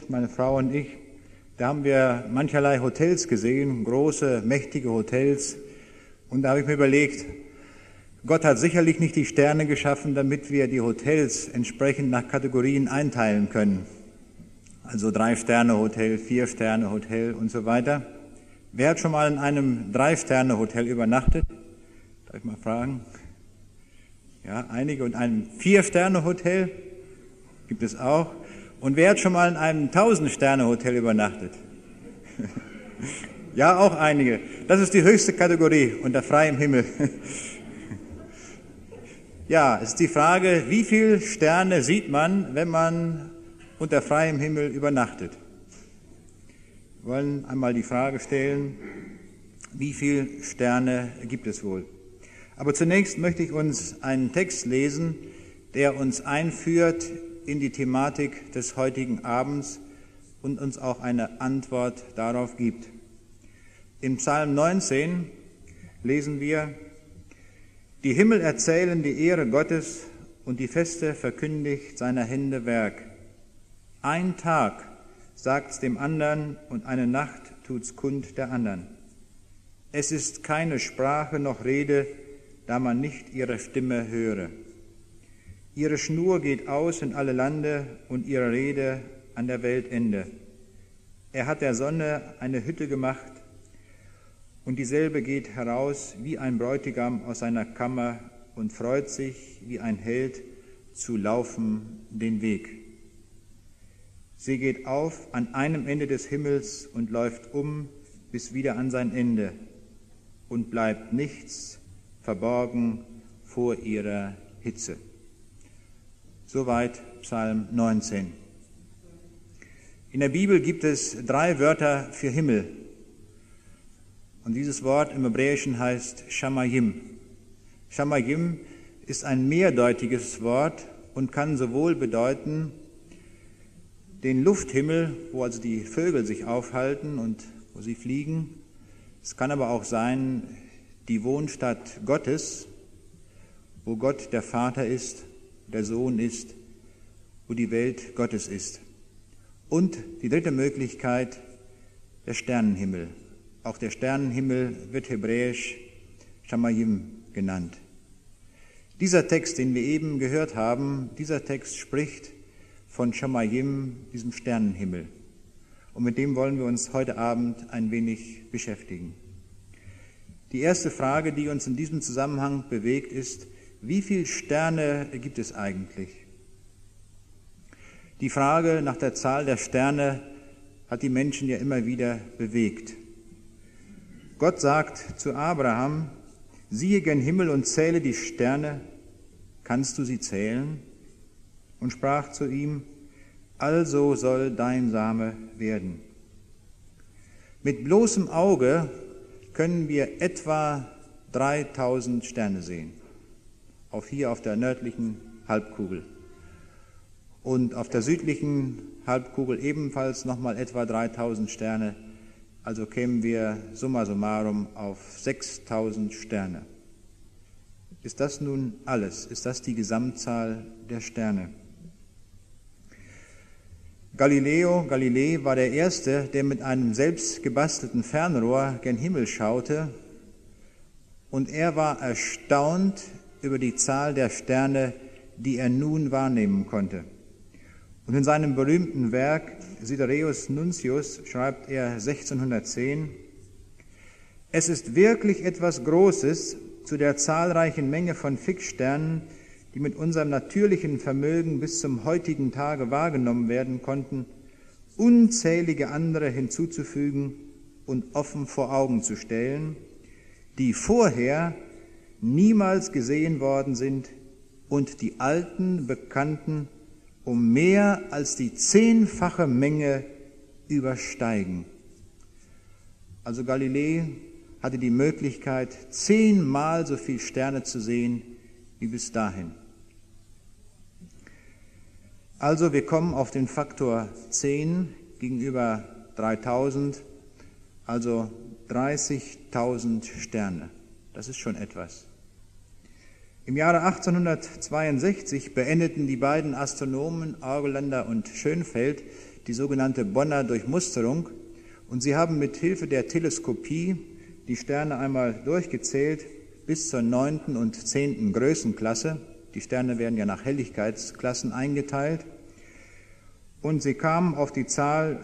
Kind, meine Frau und ich, da haben wir mancherlei Hotels gesehen, große, mächtige Hotels. Und da habe ich mir überlegt, Gott hat sicherlich nicht die Sterne geschaffen, damit wir die Hotels entsprechend nach Kategorien einteilen können. Also 3-Sterne-Hotel, 4-Sterne-Hotel und so weiter. Wer hat schon mal in einem 3-Sterne-Hotel übernachtet? Darf ich mal fragen? Ja, einige. Und einem 4-Sterne-Hotel gibt es auch. Und wer hat schon mal in einem 1000-Sterne-Hotel übernachtet? Ja, auch einige. Das ist die höchste Kategorie unter freiem Himmel. Ja, es ist die Frage, wie viele Sterne sieht man, wenn man unter freiem Himmel übernachtet? Wir wollen einmal die Frage stellen, wie viele Sterne gibt es wohl? Aber zunächst möchte ich uns einen Text lesen, der uns einführt in die Thematik des heutigen Abends und uns auch eine Antwort darauf gibt. Im Psalm 19 lesen wir: Die Himmel erzählen die Ehre Gottes und die Feste verkündigt seiner Hände Werk. Ein Tag sagt's dem andern und eine Nacht tut's kund der andern. Es ist keine Sprache noch Rede, da man nicht ihre Stimme höre. Ihre Schnur geht aus in alle Lande und ihre Rede an der Weltende. Er hat der Sonne eine Hütte gemacht und dieselbe geht heraus wie ein Bräutigam aus seiner Kammer und freut sich wie ein Held zu laufen den Weg. Sie geht auf an einem Ende des Himmels und läuft um bis wieder an sein Ende und bleibt nichts verborgen vor ihrer Hitze. Soweit Psalm 19. In der Bibel gibt es 3 Wörter für Himmel. Und dieses Wort im Hebräischen heißt Shamayim. Shamayim ist ein mehrdeutiges Wort und kann sowohl bedeuten den Lufthimmel, wo also die Vögel sich aufhalten und wo sie fliegen. Es kann aber auch sein die Wohnstadt Gottes, wo Gott der Vater ist, der Sohn ist, wo die Welt Gottes ist. Und die dritte Möglichkeit, der Sternenhimmel. Auch der Sternenhimmel wird hebräisch Shamayim genannt. Dieser Text, den wir eben gehört haben, dieser Text spricht von Shamayim, diesem Sternenhimmel. Und mit dem wollen wir uns heute Abend ein wenig beschäftigen. Die erste Frage, die uns in diesem Zusammenhang bewegt, ist: Wie viele Sterne gibt es eigentlich? Die Frage nach der Zahl der Sterne hat die Menschen ja immer wieder bewegt. Gott sagt zu Abraham: Siehe gen Himmel und zähle die Sterne, kannst du sie zählen? Und sprach zu ihm: Also soll dein Same werden. Mit bloßem Auge können wir etwa 3000 Sterne sehen. Hier auf der nördlichen Halbkugel. Und auf der südlichen Halbkugel ebenfalls nochmal etwa 3000 Sterne. Also kämen wir summa summarum auf 6000 Sterne. Ist das nun alles? Ist das die Gesamtzahl der Sterne? Galilei war der Erste, der mit einem selbst gebastelten Fernrohr gen Himmel schaute. Und er war erstaunt über die Zahl der Sterne, die er nun wahrnehmen konnte. Und in seinem berühmten Werk Sidereus Nuncius schreibt er 1610: Es ist wirklich etwas Großes, zu der zahlreichen Menge von Fixsternen, die mit unserem natürlichen Vermögen bis zum heutigen Tage wahrgenommen werden konnten, unzählige andere hinzuzufügen und offen vor Augen zu stellen, die vorher niemals gesehen worden sind und die alten Bekannten um mehr als die 10-fache Menge übersteigen. Also Galilei hatte die Möglichkeit, 10-mal so viele Sterne zu sehen wie bis dahin. Also wir kommen auf den Faktor 10 gegenüber 3000, also 30.000 Sterne. Das ist schon etwas. Im Jahre 1862 beendeten die beiden Astronomen Argelander und Schönfeld die sogenannte Bonner Durchmusterung. Und sie haben mit Hilfe der Teleskopie die Sterne einmal durchgezählt bis zur 9. und 10. Größenklasse. Die Sterne werden ja nach Helligkeitsklassen eingeteilt. Und sie kamen auf die Zahl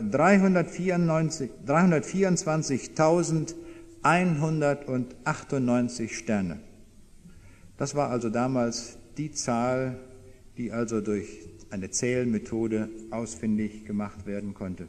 324.198 Sterne. Das war also damals die Zahl, die also durch eine Zählmethode ausfindig gemacht werden konnte.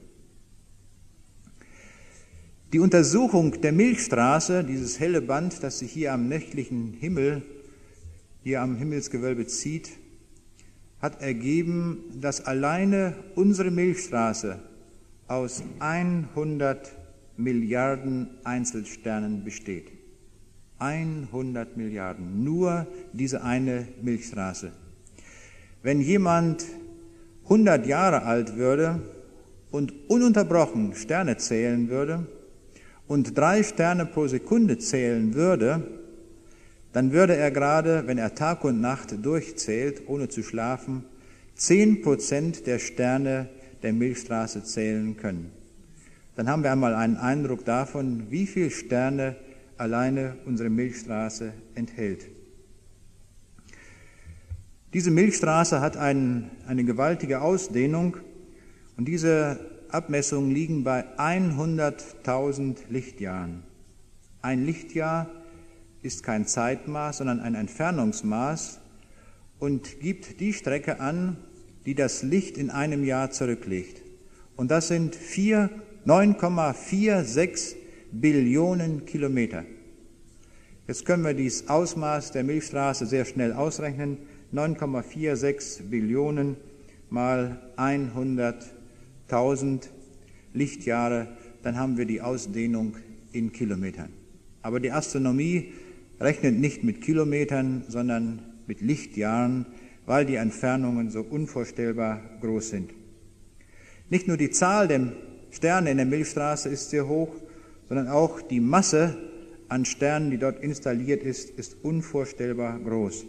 Die Untersuchung der Milchstraße, dieses helle Band, das sich hier am nächtlichen Himmel, hier am Himmelsgewölbe zieht, hat ergeben, dass alleine unsere Milchstraße aus 100 Milliarden Einzelsternen besteht. 100 Milliarden, nur diese eine Milchstraße. Wenn jemand 100 Jahre alt würde und ununterbrochen Sterne zählen würde und 3 Sterne pro Sekunde zählen würde, dann würde er gerade, wenn er Tag und Nacht durchzählt, ohne zu schlafen, 10% der Sterne der Milchstraße zählen können. Dann haben wir einmal einen Eindruck davon, wie viele Sterne alleine unsere Milchstraße enthält. Diese Milchstraße hat eine gewaltige Ausdehnung und diese Abmessungen liegen bei 100.000 Lichtjahren. Ein Lichtjahr ist kein Zeitmaß, sondern ein Entfernungsmaß und gibt die Strecke an, die das Licht in einem Jahr zurücklegt. Und das sind 9,46 Billionen Kilometer. Jetzt können wir dieses Ausmaß der Milchstraße sehr schnell ausrechnen. 9,46 Billionen mal 100.000 Lichtjahre, dann haben wir die Ausdehnung in Kilometern. Aber die Astronomie rechnet nicht mit Kilometern, sondern mit Lichtjahren, weil die Entfernungen so unvorstellbar groß sind. Nicht nur die Zahl der Sterne in der Milchstraße ist sehr hoch, sondern auch die Masse an Sternen, die dort installiert ist unvorstellbar groß.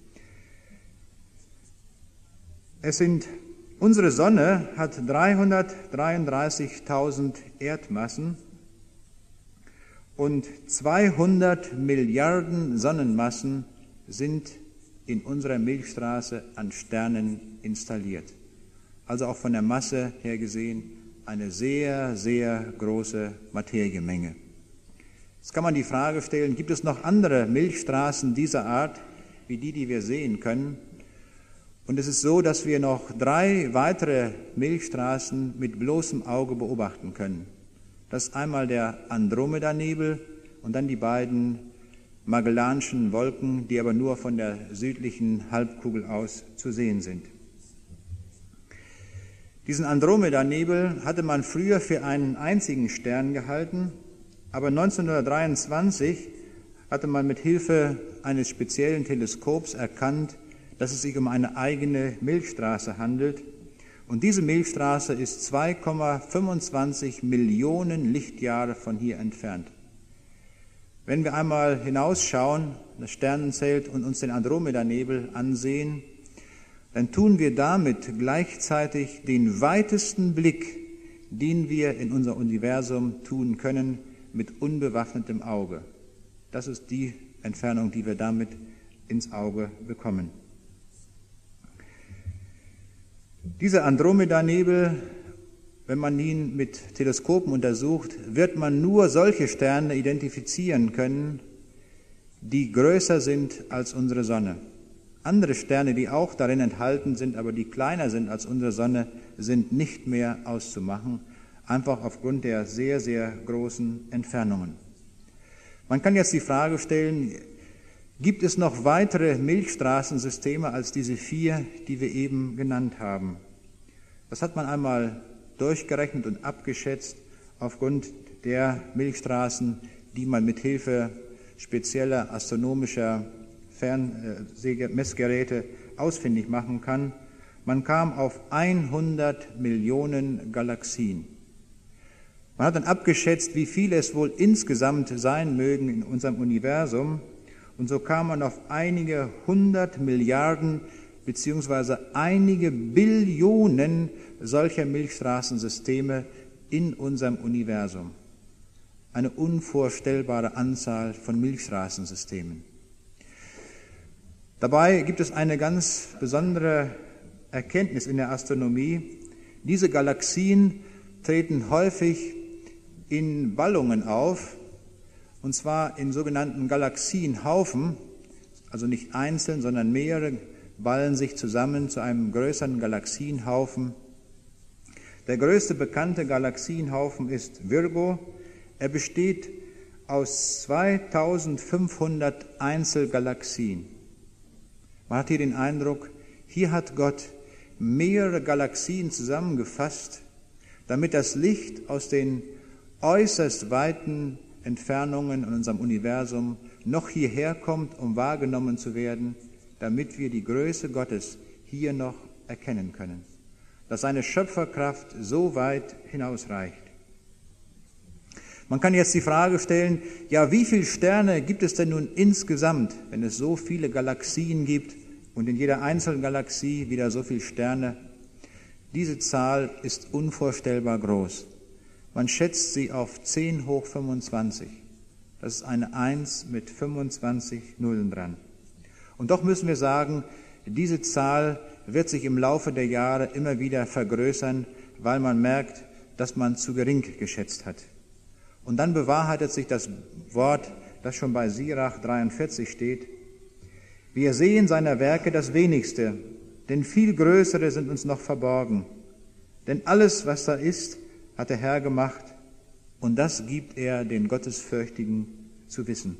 Unsere Sonne hat 333.000 Erdmassen und 200 Milliarden Sonnenmassen sind in unserer Milchstraße an Sternen installiert. Also auch von der Masse her gesehen eine sehr, sehr große Materiemenge. Jetzt kann man die Frage stellen, gibt es noch andere Milchstraßen dieser Art, wie die wir sehen können? Und es ist so, dass wir noch 3 weitere Milchstraßen mit bloßem Auge beobachten können. Das ist einmal der Andromeda-Nebel und dann die beiden Magellanischen Wolken, die aber nur von der südlichen Halbkugel aus zu sehen sind. Diesen Andromeda-Nebel hatte man früher für einen einzigen Stern gehalten, aber 1923 hatte man mit Hilfe eines speziellen Teleskops erkannt, dass es sich um eine eigene Milchstraße handelt. Und diese Milchstraße ist 2,25 Millionen Lichtjahre von hier entfernt. Wenn wir einmal hinausschauen, das Sternenzelt und uns den Andromeda-Nebel ansehen, dann tun wir damit gleichzeitig den weitesten Blick, den wir in unser Universum tun können, mit unbewaffnetem Auge. Das ist die Entfernung, die wir damit ins Auge bekommen. Dieser Andromeda-Nebel, wenn man ihn mit Teleskopen untersucht, wird man nur solche Sterne identifizieren können, die größer sind als unsere Sonne. Andere Sterne, die auch darin enthalten sind, aber die kleiner sind als unsere Sonne, sind nicht mehr auszumachen, einfach aufgrund der sehr, sehr großen Entfernungen. Man kann jetzt die Frage stellen, gibt es noch weitere Milchstraßensysteme als diese 4, die wir eben genannt haben? Das hat man einmal durchgerechnet und abgeschätzt aufgrund der Milchstraßen, die man mit Hilfe spezieller astronomischer Messgeräte ausfindig machen kann. Man kam auf 100 Millionen Galaxien. Man hat dann abgeschätzt, wie viele es wohl insgesamt sein mögen in unserem Universum. Und so kam man auf einige 100 Milliarden beziehungsweise einige Billionen solcher Milchstraßensysteme in unserem Universum. Eine unvorstellbare Anzahl von Milchstraßensystemen. Dabei gibt es eine ganz besondere Erkenntnis in der Astronomie. Diese Galaxien treten häufig in Ballungen auf, und zwar in sogenannten Galaxienhaufen, also nicht einzeln, sondern mehrere ballen sich zusammen zu einem größeren Galaxienhaufen. Der größte bekannte Galaxienhaufen ist Virgo. Er besteht aus 2500 Einzelgalaxien. Man hat hier den Eindruck, hier hat Gott mehrere Galaxien zusammengefasst, damit das Licht aus den äußerst weiten Entfernungen in unserem Universum noch hierher kommt, um wahrgenommen zu werden, damit wir die Größe Gottes hier noch erkennen können, dass seine Schöpferkraft so weit hinausreicht. Man kann jetzt die Frage stellen, ja, wie viele Sterne gibt es denn nun insgesamt, wenn es so viele Galaxien gibt und in jeder einzelnen Galaxie wieder so viele Sterne? Diese Zahl ist unvorstellbar groß. Man schätzt sie auf 10 hoch 25. Das ist eine 1 mit 25 Nullen dran. Und doch müssen wir sagen, diese Zahl wird sich im Laufe der Jahre immer wieder vergrößern, weil man merkt, dass man zu gering geschätzt hat. Und dann bewahrheitet sich das Wort, das schon bei Sirach 43 steht: Wir sehen seiner Werke das Wenigste, denn viel Größere sind uns noch verborgen. Denn alles, was da ist, hat der Herr gemacht, und das gibt er den Gottesfürchtigen zu wissen.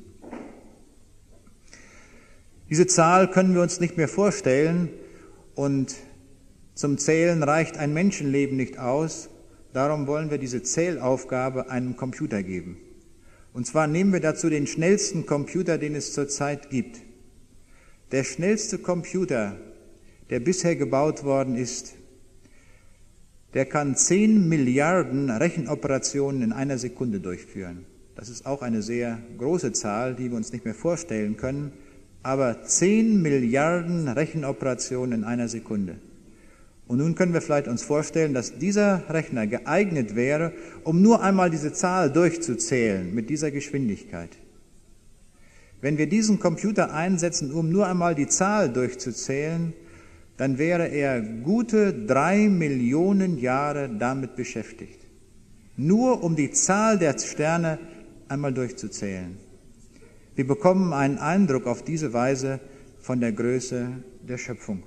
Diese Zahl können wir uns nicht mehr vorstellen, und zum Zählen reicht ein Menschenleben nicht aus. Darum wollen wir diese Zählaufgabe einem Computer geben. Und zwar nehmen wir dazu den schnellsten Computer, den es zurzeit gibt. Der schnellste Computer, der bisher gebaut worden ist, der kann 10 Milliarden Rechenoperationen in einer Sekunde durchführen. Das ist auch eine sehr große Zahl, die wir uns nicht mehr vorstellen können, aber 10 Milliarden Rechenoperationen in einer Sekunde. Und nun können wir vielleicht uns vorstellen, dass dieser Rechner geeignet wäre, um nur einmal diese Zahl durchzuzählen mit dieser Geschwindigkeit. Wenn wir diesen Computer einsetzen, um nur einmal die Zahl durchzuzählen, dann wäre er gute 3 Millionen Jahre damit beschäftigt. Nur um die Zahl der Sterne einmal durchzuzählen. Wir bekommen einen Eindruck auf diese Weise von der Größe der Schöpfung.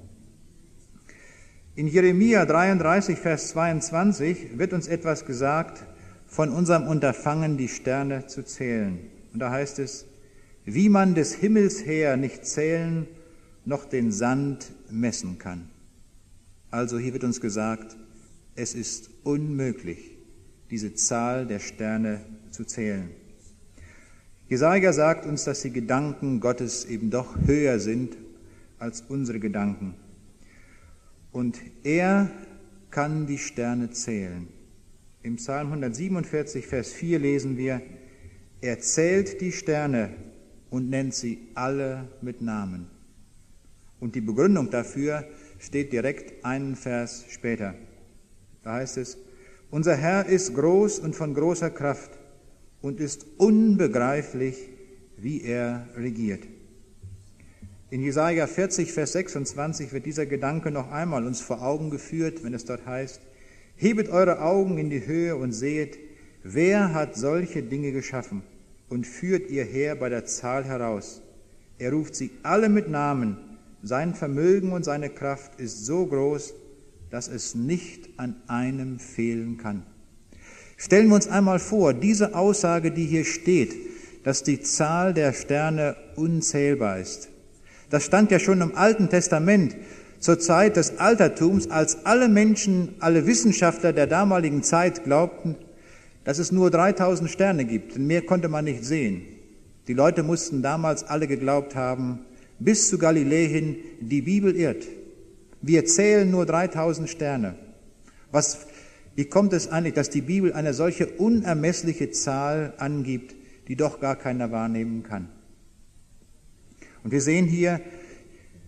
In Jeremia 33, Vers 22 wird uns etwas gesagt von unserem Unterfangen, die Sterne zu zählen. Und da heißt es: Wie man des Himmels her nicht zählen, noch den Sand messen kann. Also hier wird uns gesagt, es ist unmöglich, diese Zahl der Sterne zu zählen. Jesaja sagt uns, dass die Gedanken Gottes eben doch höher sind als unsere Gedanken. Und er kann die Sterne zählen. Im Psalm 147, Vers 4 lesen wir: Er zählt die Sterne und nennt sie alle mit Namen. Und die Begründung dafür steht direkt einen Vers später. Da heißt es: Unser Herr ist groß und von großer Kraft und ist unbegreiflich, wie er regiert. In Jesaja 40, Vers 26 wird dieser Gedanke noch einmal uns vor Augen geführt, wenn es dort heißt: Hebet eure Augen in die Höhe und sehet, wer hat solche Dinge geschaffen und führt ihr her bei der Zahl heraus. Er ruft sie alle mit Namen. Sein Vermögen und seine Kraft ist so groß, dass es nicht an einem fehlen kann. Stellen wir uns einmal vor, diese Aussage, die hier steht, dass die Zahl der Sterne unzählbar ist. Das stand ja schon im Alten Testament, zur Zeit des Altertums, als alle Menschen, alle Wissenschaftler der damaligen Zeit glaubten, dass es nur 3000 Sterne gibt. Mehr konnte man nicht sehen. Die Leute mussten damals alle geglaubt haben, bis zu Galiläa hin, die Bibel irrt. Wir zählen nur 3000 Sterne. Wie kommt es eigentlich, dass die Bibel eine solche unermessliche Zahl angibt, die doch gar keiner wahrnehmen kann? Und wir sehen hier,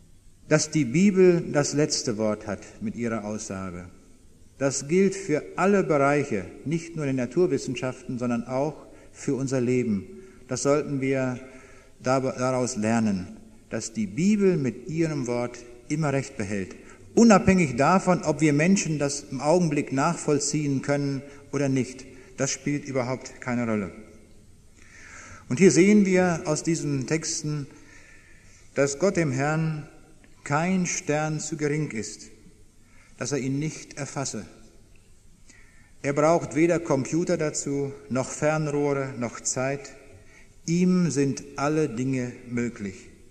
dass die Bibel das letzte Wort hat mit ihrer Aussage. Das gilt für alle Bereiche, nicht nur in den Naturwissenschaften, sondern auch für unser Leben. Das sollten wir daraus lernen, dass die Bibel mit ihrem Wort immer Recht behält. Unabhängig davon, ob wir Menschen das im Augenblick nachvollziehen können oder nicht. Das spielt überhaupt keine Rolle. Und hier sehen wir aus diesen Texten, dass Gott dem Herrn kein Stern zu gering ist, dass er ihn nicht erfasse. Er braucht weder Computer dazu, noch Fernrohre, noch Zeit. Ihm sind alle Dinge möglich.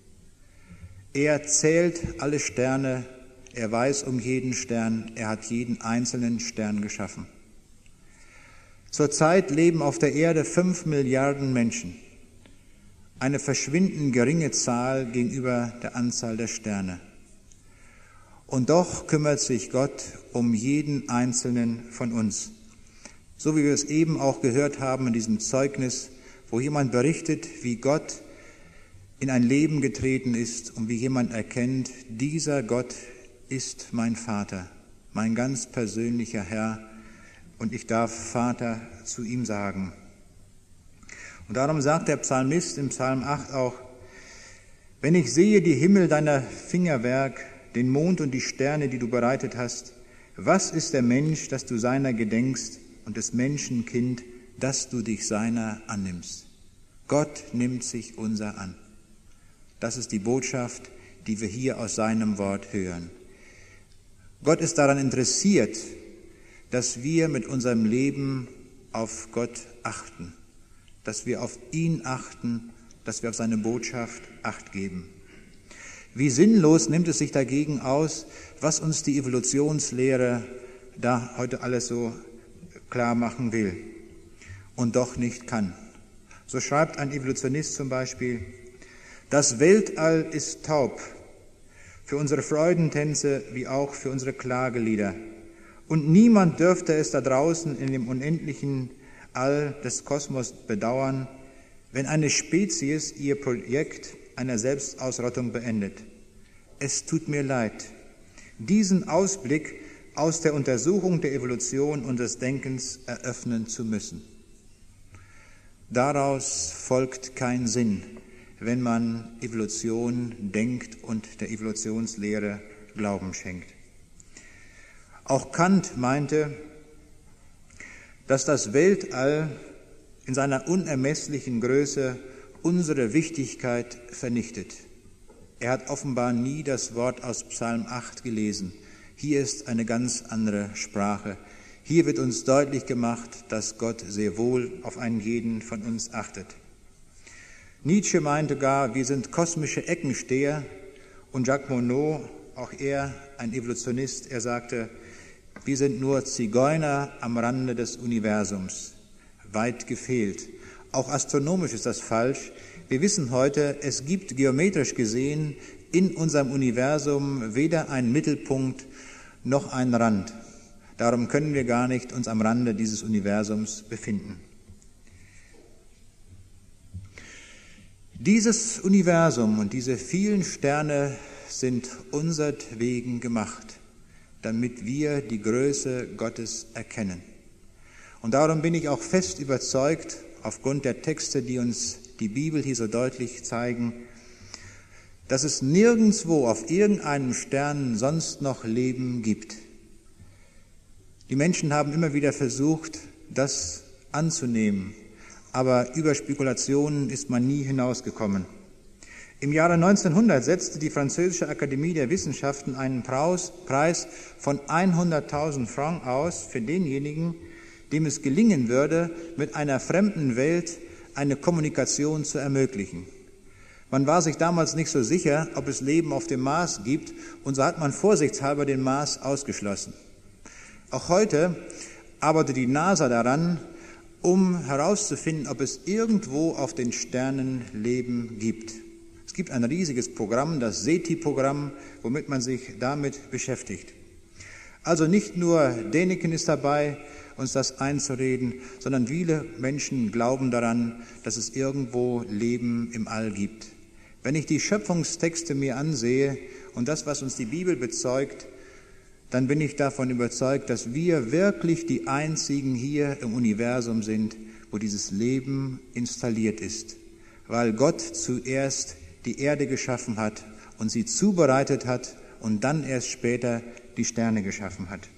Er zählt alle Sterne, er weiß um jeden Stern, er hat jeden einzelnen Stern geschaffen. Zurzeit leben auf der Erde 5 Milliarden Menschen, eine verschwindend geringe Zahl gegenüber der Anzahl der Sterne. Und doch kümmert sich Gott um jeden einzelnen von uns. So wie wir es eben auch gehört haben in diesem Zeugnis, wo jemand berichtet, wie Gott in ein Leben getreten ist und wie jemand erkennt, dieser Gott ist mein Vater, mein ganz persönlicher Herr, und ich darf Vater zu ihm sagen. Und darum sagt der Psalmist im Psalm 8 auch: Wenn ich sehe die Himmel deiner Fingerwerk, den Mond und die Sterne, die du bereitet hast, was ist der Mensch, dass du seiner gedenkst, und des Menschen Kind, dass du dich seiner annimmst? Gott nimmt sich unser an. Das ist die Botschaft, die wir hier aus seinem Wort hören. Gott ist daran interessiert, dass wir mit unserem Leben auf Gott achten, dass wir auf ihn achten, dass wir auf seine Botschaft Acht geben. Wie sinnlos nimmt es sich dagegen aus, was uns die Evolutionslehre da heute alles so klar machen will und doch nicht kann. So schreibt ein Evolutionist zum Beispiel: Das Weltall ist taub für unsere Freudentänze wie auch für unsere Klagelieder. Und niemand dürfte es da draußen in dem unendlichen All des Kosmos bedauern, wenn eine Spezies ihr Projekt einer Selbstausrottung beendet. Es tut mir leid, diesen Ausblick aus der Untersuchung der Evolution und des Denkens eröffnen zu müssen. Daraus folgt kein Sinn, wenn man Evolution denkt und der Evolutionslehre Glauben schenkt. Auch Kant meinte, dass das Weltall in seiner unermesslichen Größe unsere Wichtigkeit vernichtet. Er hat offenbar nie das Wort aus Psalm 8 gelesen. Hier ist eine ganz andere Sprache. Hier wird uns deutlich gemacht, dass Gott sehr wohl auf einen jeden von uns achtet. Nietzsche meinte gar, wir sind kosmische Eckensteher, und Jacques Monod, auch er ein Evolutionist, er sagte, wir sind nur Zigeuner am Rande des Universums. Weit gefehlt. Auch astronomisch ist das falsch. Wir wissen heute, es gibt geometrisch gesehen in unserem Universum weder einen Mittelpunkt noch einen Rand. Darum können wir gar nicht uns am Rande dieses Universums befinden. Dieses Universum und diese vielen Sterne sind unsertwegen gemacht, damit wir die Größe Gottes erkennen. Und darum bin ich auch fest überzeugt, aufgrund der Texte, die uns die Bibel hier so deutlich zeigen, dass es nirgendwo auf irgendeinem Stern sonst noch Leben gibt. Die Menschen haben immer wieder versucht, das anzunehmen, aber über Spekulationen ist man nie hinausgekommen. Im Jahre 1900 setzte die Französische Akademie der Wissenschaften einen Preis von 100.000 Francs aus für denjenigen, dem es gelingen würde, mit einer fremden Welt eine Kommunikation zu ermöglichen. Man war sich damals nicht so sicher, ob es Leben auf dem Mars gibt, und so hat man vorsichtshalber den Mars ausgeschlossen. Auch heute arbeitet die NASA daran, um herauszufinden, ob es irgendwo auf den Sternen Leben gibt. Es gibt ein riesiges Programm, das SETI-Programm, womit man sich damit beschäftigt. Also nicht nur Däniken ist dabei, uns das einzureden, sondern viele Menschen glauben daran, dass es irgendwo Leben im All gibt. Wenn ich die Schöpfungstexte mir ansehe und das, was uns die Bibel bezeugt, dann bin ich davon überzeugt, dass wir wirklich die Einzigen hier im Universum sind, wo dieses Leben installiert ist, weil Gott zuerst die Erde geschaffen hat und sie zubereitet hat und dann erst später die Sterne geschaffen hat.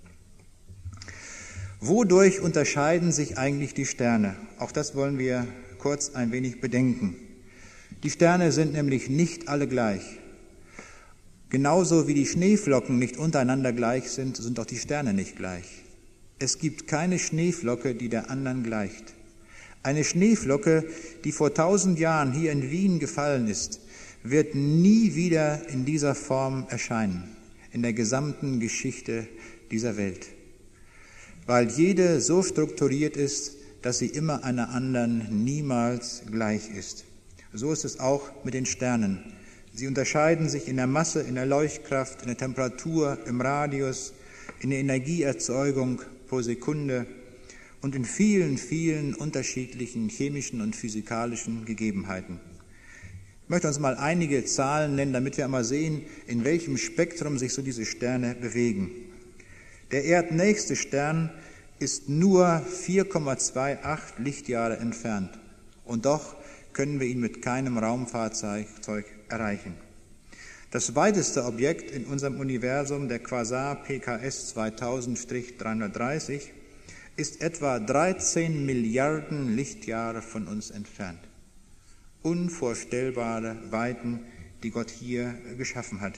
Wodurch unterscheiden sich eigentlich die Sterne? Auch das wollen wir kurz ein wenig bedenken. Die Sterne sind nämlich nicht alle gleich. Genauso wie die Schneeflocken nicht untereinander gleich sind, sind auch die Sterne nicht gleich. Es gibt keine Schneeflocke, die der anderen gleicht. Eine Schneeflocke, die vor 1000 Jahren hier in Wien gefallen ist, wird nie wieder in dieser Form erscheinen, in der gesamten Geschichte dieser Welt, weil jede so strukturiert ist, dass sie immer einer anderen niemals gleich ist. So ist es auch mit den Sternen. Sie unterscheiden sich in der Masse, in der Leuchtkraft, in der Temperatur, im Radius, in der Energieerzeugung pro Sekunde und in vielen, vielen unterschiedlichen chemischen und physikalischen Gegebenheiten. Ich möchte uns mal einige Zahlen nennen, damit wir einmal sehen, in welchem Spektrum sich so diese Sterne bewegen. Der erdnächste Stern ist nur 4,28 Lichtjahre entfernt und doch können wir ihn mit keinem Raumfahrzeug erreichen. Das weiteste Objekt in unserem Universum, der Quasar PKS 2000-330, ist etwa 13 Milliarden Lichtjahre von uns entfernt. Unvorstellbare Weiten, die Gott hier geschaffen hat.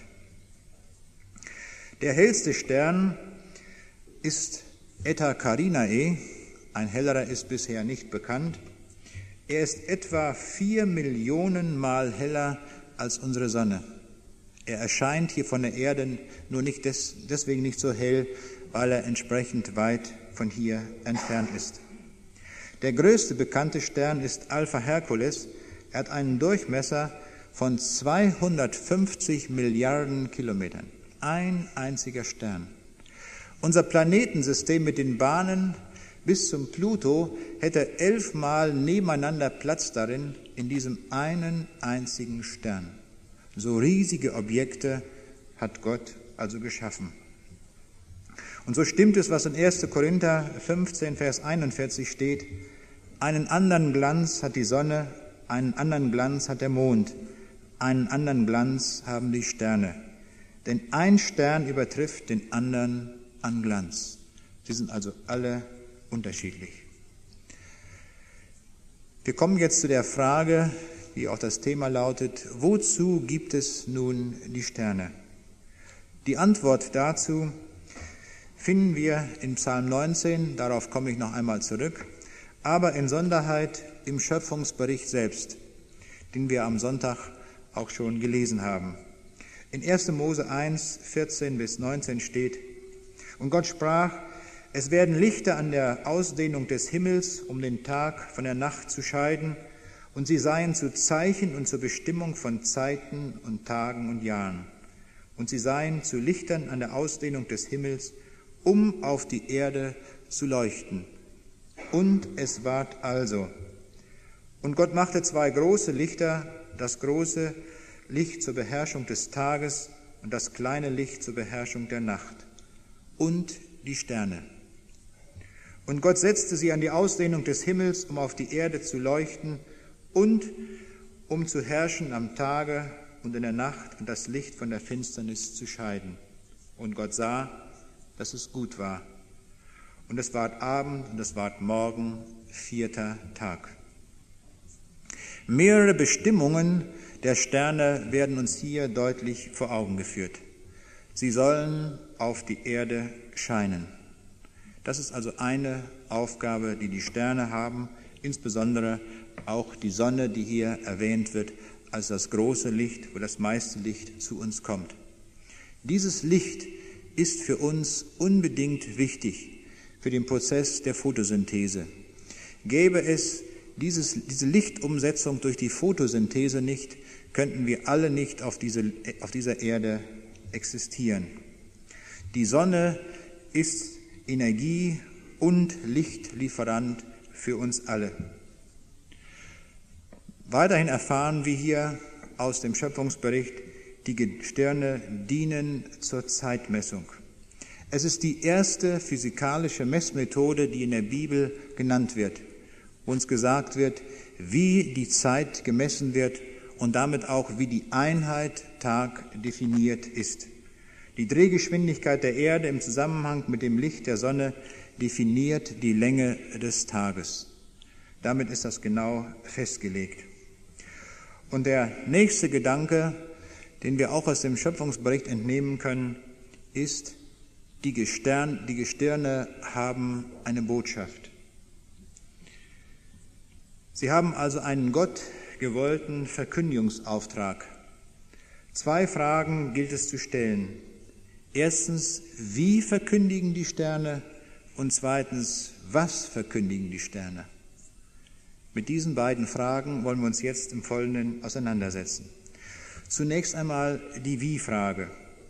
Der hellste Stern ist Eta Carinae, ein hellerer ist bisher nicht bekannt. Er ist etwa 4 Millionen Mal heller als unsere Sonne. Er erscheint hier von der Erde nur nicht deswegen nicht so hell, weil er entsprechend weit von hier entfernt ist. Der größte bekannte Stern ist Alpha Hercules. Er hat einen Durchmesser von 250 Milliarden Kilometern. Ein einziger Stern. Unser Planetensystem mit den Bahnen bis zum Pluto hätte 11 Mal nebeneinander Platz darin, in diesem einen einzigen Stern. So riesige Objekte hat Gott also geschaffen. Und so stimmt es, was in 1. Korinther 15, Vers 41 steht: Einen anderen Glanz hat die Sonne, einen anderen Glanz hat der Mond, einen anderen Glanz haben die Sterne. Denn ein Stern übertrifft den anderen an Glanz. Sie sind also alle unterschiedlich. Wir kommen jetzt zu der Frage, wie auch das Thema lautet: Wozu gibt es nun die Sterne? Die Antwort dazu finden wir in Psalm 19, darauf komme ich noch einmal zurück, aber in Sonderheit im Schöpfungsbericht selbst, den wir am Sonntag auch schon gelesen haben. In 1. Mose 1, 14 bis 19 steht: Und Gott sprach: Es werden Lichter an der Ausdehnung des Himmels, um den Tag von der Nacht zu scheiden, und sie seien zu Zeichen und zur Bestimmung von Zeiten und Tagen und Jahren. Und sie seien zu Lichtern an der Ausdehnung des Himmels, um auf die Erde zu leuchten. Und es ward also. Und Gott machte 2 große Lichter, das große Licht zur Beherrschung des Tages und das kleine Licht zur Beherrschung der Nacht. Und die Sterne. Und Gott setzte sie an die Ausdehnung des Himmels, um auf die Erde zu leuchten und um zu herrschen am Tage und in der Nacht und das Licht von der Finsternis zu scheiden. Und Gott sah, dass es gut war. Und es ward Abend und es ward Morgen, 4. Tag. Mehrere Bestimmungen der Sterne werden uns hier deutlich vor Augen geführt. Sie sollen auf die Erde scheinen. Das ist also eine Aufgabe, die die Sterne haben, insbesondere auch die Sonne, die hier erwähnt wird, als das große Licht, wo das meiste Licht zu uns kommt. Dieses Licht ist für uns unbedingt wichtig für den Prozess der Photosynthese. Gäbe es diese Lichtumsetzung durch die Photosynthese nicht, könnten wir alle nicht auf dieser Erde existieren. Die Sonne ist Energie- und Lichtlieferant für uns alle. Weiterhin erfahren wir hier aus dem Schöpfungsbericht, die Sterne dienen zur Zeitmessung. Es ist die erste physikalische Messmethode, die in der Bibel genannt wird, wo uns gesagt wird, wie die Zeit gemessen wird und damit auch, wie die Einheit Tag definiert ist. Die Drehgeschwindigkeit der Erde im Zusammenhang mit dem Licht der Sonne definiert die Länge des Tages. Damit ist das genau festgelegt. Und der nächste Gedanke, den wir auch aus dem Schöpfungsbericht entnehmen können, ist, die Gestirne haben eine Botschaft. Sie haben also einen gottgewollten Verkündigungsauftrag. 2 Fragen gilt es zu stellen. Erstens, wie verkündigen die Sterne? Und zweitens, was verkündigen die Sterne? Mit diesen beiden Fragen wollen wir uns jetzt im Folgenden auseinandersetzen. Zunächst einmal die Wie-Frage.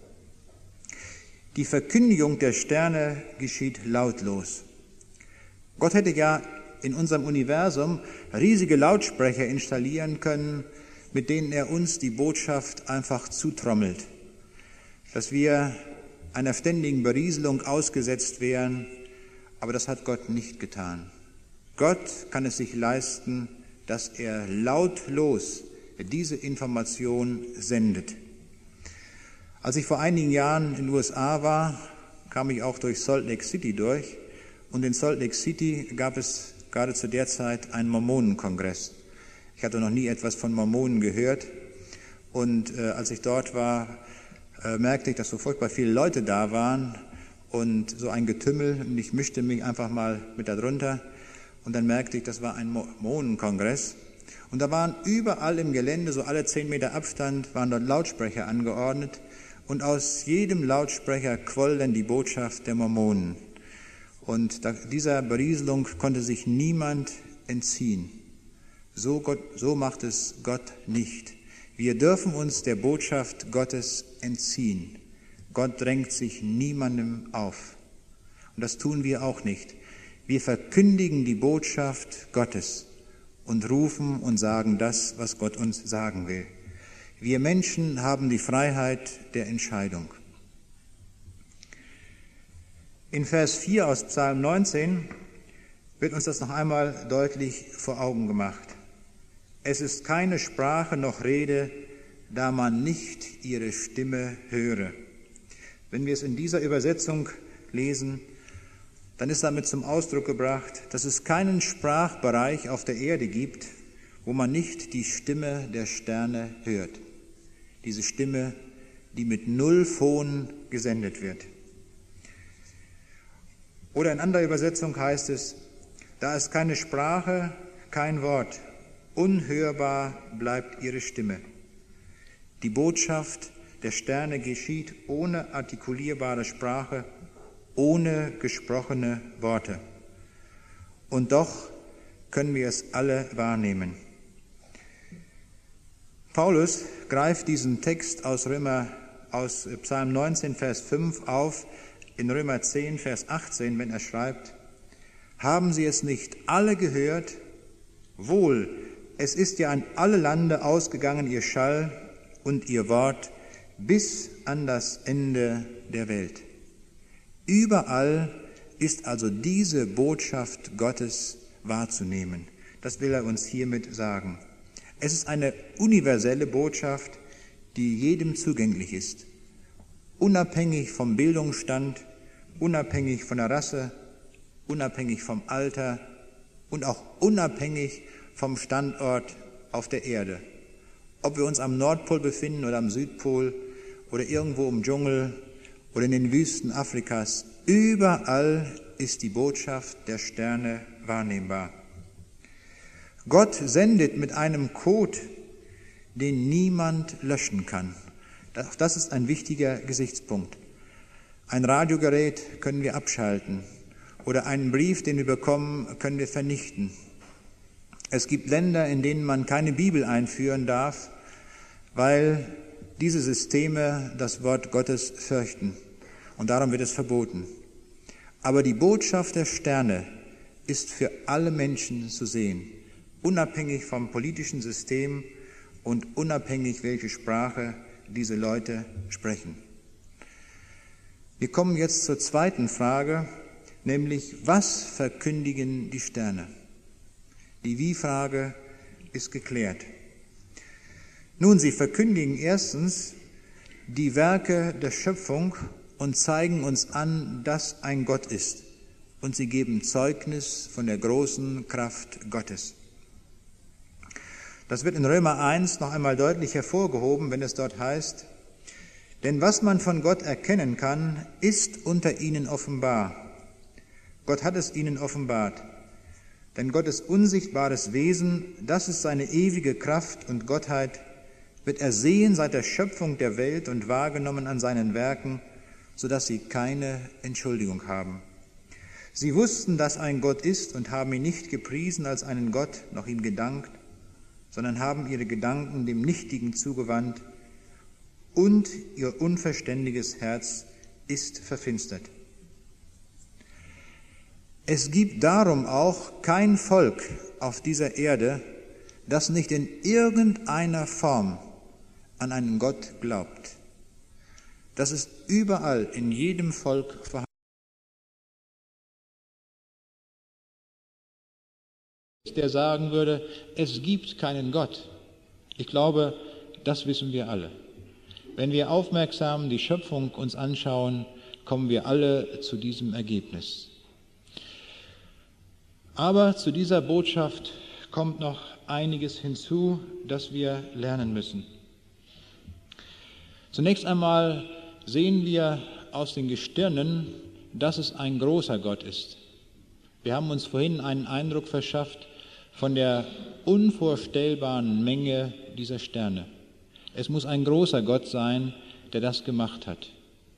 Die Verkündigung der Sterne geschieht lautlos. Gott hätte ja in unserem Universum riesige Lautsprecher installieren können, mit denen er uns die Botschaft einfach zutrommelt, dass wir einer ständigen Berieselung ausgesetzt wären, aber das hat Gott nicht getan. Gott kann es sich leisten, dass er lautlos diese Information sendet. Als ich vor einigen Jahren in den USA war, kam ich auch durch Salt Lake City durch, und in Salt Lake City gab es gerade zu der Zeit einen Mormonenkongress. Ich hatte noch nie etwas von Mormonen gehört, und als ich dort war, merkte ich, dass so furchtbar viele Leute da waren und so ein Getümmel, und ich mischte mich einfach mal mit darunter, und dann merkte ich, das war ein Mormonenkongress, und da waren überall im Gelände, so alle 10 Meter Abstand, waren dort Lautsprecher angeordnet, und aus jedem Lautsprecher quoll dann die Botschaft der Mormonen. Und dieser Berieselung konnte sich niemand entziehen. So macht es Gott nicht. Wir dürfen uns der Botschaft Gottes entziehen. Gott drängt sich niemandem auf. Und das tun wir auch nicht. Wir verkündigen die Botschaft Gottes und rufen und sagen das, was Gott uns sagen will. Wir Menschen haben die Freiheit der Entscheidung. In Vers 4 aus Psalm 19 wird uns das noch einmal deutlich vor Augen gemacht. Es ist keine Sprache noch Rede, da man nicht ihre Stimme höre. Wenn wir es in dieser Übersetzung lesen, dann ist damit zum Ausdruck gebracht, dass es keinen Sprachbereich auf der Erde gibt, wo man nicht die Stimme der Sterne hört. Diese Stimme, die mit Nullphon gesendet wird. Oder in anderer Übersetzung heißt es, da ist keine Sprache, kein Wort, unhörbar bleibt ihre Stimme. Die Botschaft der Sterne geschieht ohne artikulierbare Sprache, ohne gesprochene Worte. Und doch können wir es alle wahrnehmen. Paulus greift diesen Text aus Psalm 19, Vers 5 auf, in Römer 10, Vers 18, wenn er schreibt, haben Sie es nicht alle gehört? Wohl, es ist ja an alle Lande ausgegangen Ihr Schall und Ihr Wort bis an das Ende der Welt. Überall ist also diese Botschaft Gottes wahrzunehmen. Das will er uns hiermit sagen. Es ist eine universelle Botschaft, die jedem zugänglich ist, unabhängig vom Bildungsstand, unabhängig von der Rasse, unabhängig vom Alter und auch unabhängig vom Standort auf der Erde. Ob wir uns am Nordpol befinden oder am Südpol oder irgendwo im Dschungel oder in den Wüsten Afrikas, überall ist die Botschaft der Sterne wahrnehmbar. Gott sendet mit einem Code, den niemand löschen kann. Das ist ein wichtiger Gesichtspunkt. Ein Radiogerät können wir abschalten oder einen Brief, den wir bekommen, können wir vernichten. Es gibt Länder, in denen man keine Bibel einführen darf, weil diese Systeme das Wort Gottes fürchten. Und darum wird es verboten. Aber die Botschaft der Sterne ist für alle Menschen zu sehen, unabhängig vom politischen System, und unabhängig, welche Sprache diese Leute sprechen. Wir kommen jetzt zur zweiten Frage, nämlich was verkündigen die Sterne? Die Wie-Frage ist geklärt. Nun, sie verkündigen erstens die Werke der Schöpfung und zeigen uns an, dass ein Gott ist. Und sie geben Zeugnis von der großen Kraft Gottes. Das wird in Römer 1 noch einmal deutlich hervorgehoben, wenn es dort heißt: Denn was man von Gott erkennen kann, ist unter ihnen offenbar. Gott hat es ihnen offenbart. Denn Gottes unsichtbares Wesen, das ist seine ewige Kraft und Gottheit, wird ersehen seit der Schöpfung der Welt und wahrgenommen an seinen Werken, sodass sie keine Entschuldigung haben. Sie wussten, dass ein Gott ist und haben ihn nicht gepriesen als einen Gott, noch ihm gedankt, sondern haben ihre Gedanken dem Nichtigen zugewandt und ihr unverständiges Herz ist verfinstert. Es gibt darum auch kein Volk auf dieser Erde, das nicht in irgendeiner Form an einen Gott glaubt. Das ist überall in jedem Volk vorhanden. Der sagen würde, es gibt keinen Gott. Ich glaube, das wissen wir alle. Wenn wir aufmerksam die Schöpfung uns anschauen, kommen wir alle zu diesem Ergebnis. Aber zu dieser Botschaft kommt noch einiges hinzu, das wir lernen müssen. Zunächst einmal sehen wir aus den Gestirnen, dass es ein großer Gott ist. Wir haben uns vorhin einen Eindruck verschafft von der unvorstellbaren Menge dieser Sterne. Es muss ein großer Gott sein, der das gemacht hat.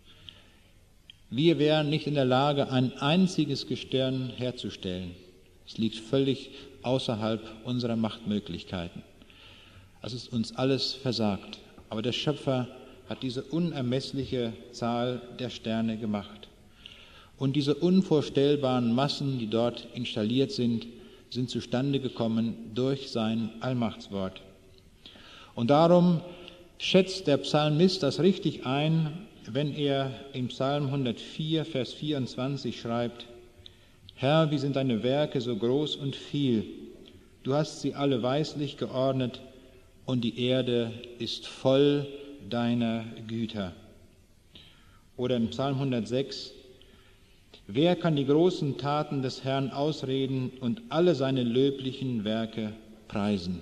Wir wären nicht in der Lage, ein einziges Gestirn herzustellen. Es liegt völlig außerhalb unserer Machtmöglichkeiten. Es ist uns alles versagt. Aber der Schöpfer hat diese unermessliche Zahl der Sterne gemacht. Und diese unvorstellbaren Massen, die dort installiert sind zustande gekommen durch sein Allmachtswort. Und darum schätzt der Psalmist das richtig ein, wenn er im Psalm 104, Vers 24 schreibt: Herr, wie sind deine Werke so groß und viel? Du hast sie alle weislich geordnet und die Erde ist voll deiner Güter. Oder im Psalm 106: Wer kann die großen Taten des Herrn ausreden und alle seine löblichen Werke preisen?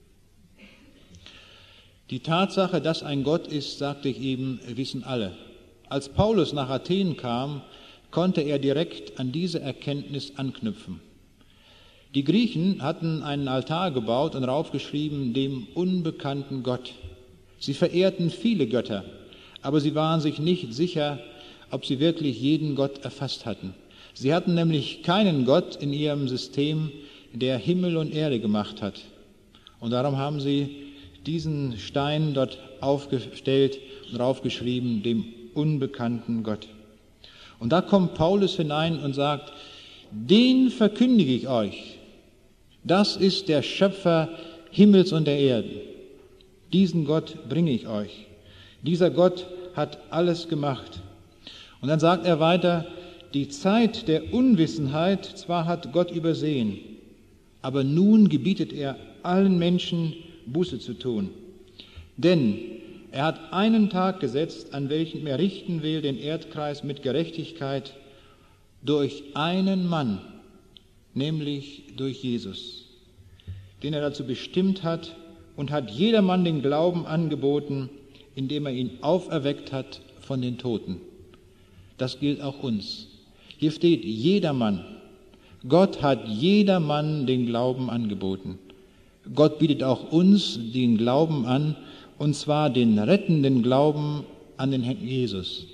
Die Tatsache, dass ein Gott ist, sagte ich eben, wissen alle. Als Paulus nach Athen kam, konnte er direkt an diese Erkenntnis anknüpfen. Die Griechen hatten einen Altar gebaut und draufgeschrieben, dem unbekannten Gott. Sie verehrten viele Götter, aber sie waren sich nicht sicher, ob sie wirklich jeden Gott erfasst hatten. Sie hatten nämlich keinen Gott in ihrem System, der Himmel und Erde gemacht hat. Und darum haben sie diesen Stein dort aufgestellt und draufgeschrieben, dem unbekannten Gott. Und da kommt Paulus hinein und sagt: Den verkündige ich euch. Das ist der Schöpfer Himmels und der Erde. Diesen Gott bringe ich euch. Dieser Gott hat alles gemacht. Und dann sagt er weiter: Die Zeit der Unwissenheit zwar hat Gott übersehen, aber nun gebietet er allen Menschen, Buße zu tun. Denn er hat einen Tag gesetzt, an welchem er richten will den Erdkreis mit Gerechtigkeit durch einen Mann, nämlich durch Jesus, den er dazu bestimmt hat, und hat jedermann den Glauben angeboten, indem er ihn auferweckt hat von den Toten. Das gilt auch uns. Hier steht jedermann. Gott hat jedermann den Glauben angeboten. Gott bietet auch uns den Glauben an, und zwar den rettenden Glauben an den Herrn Jesus.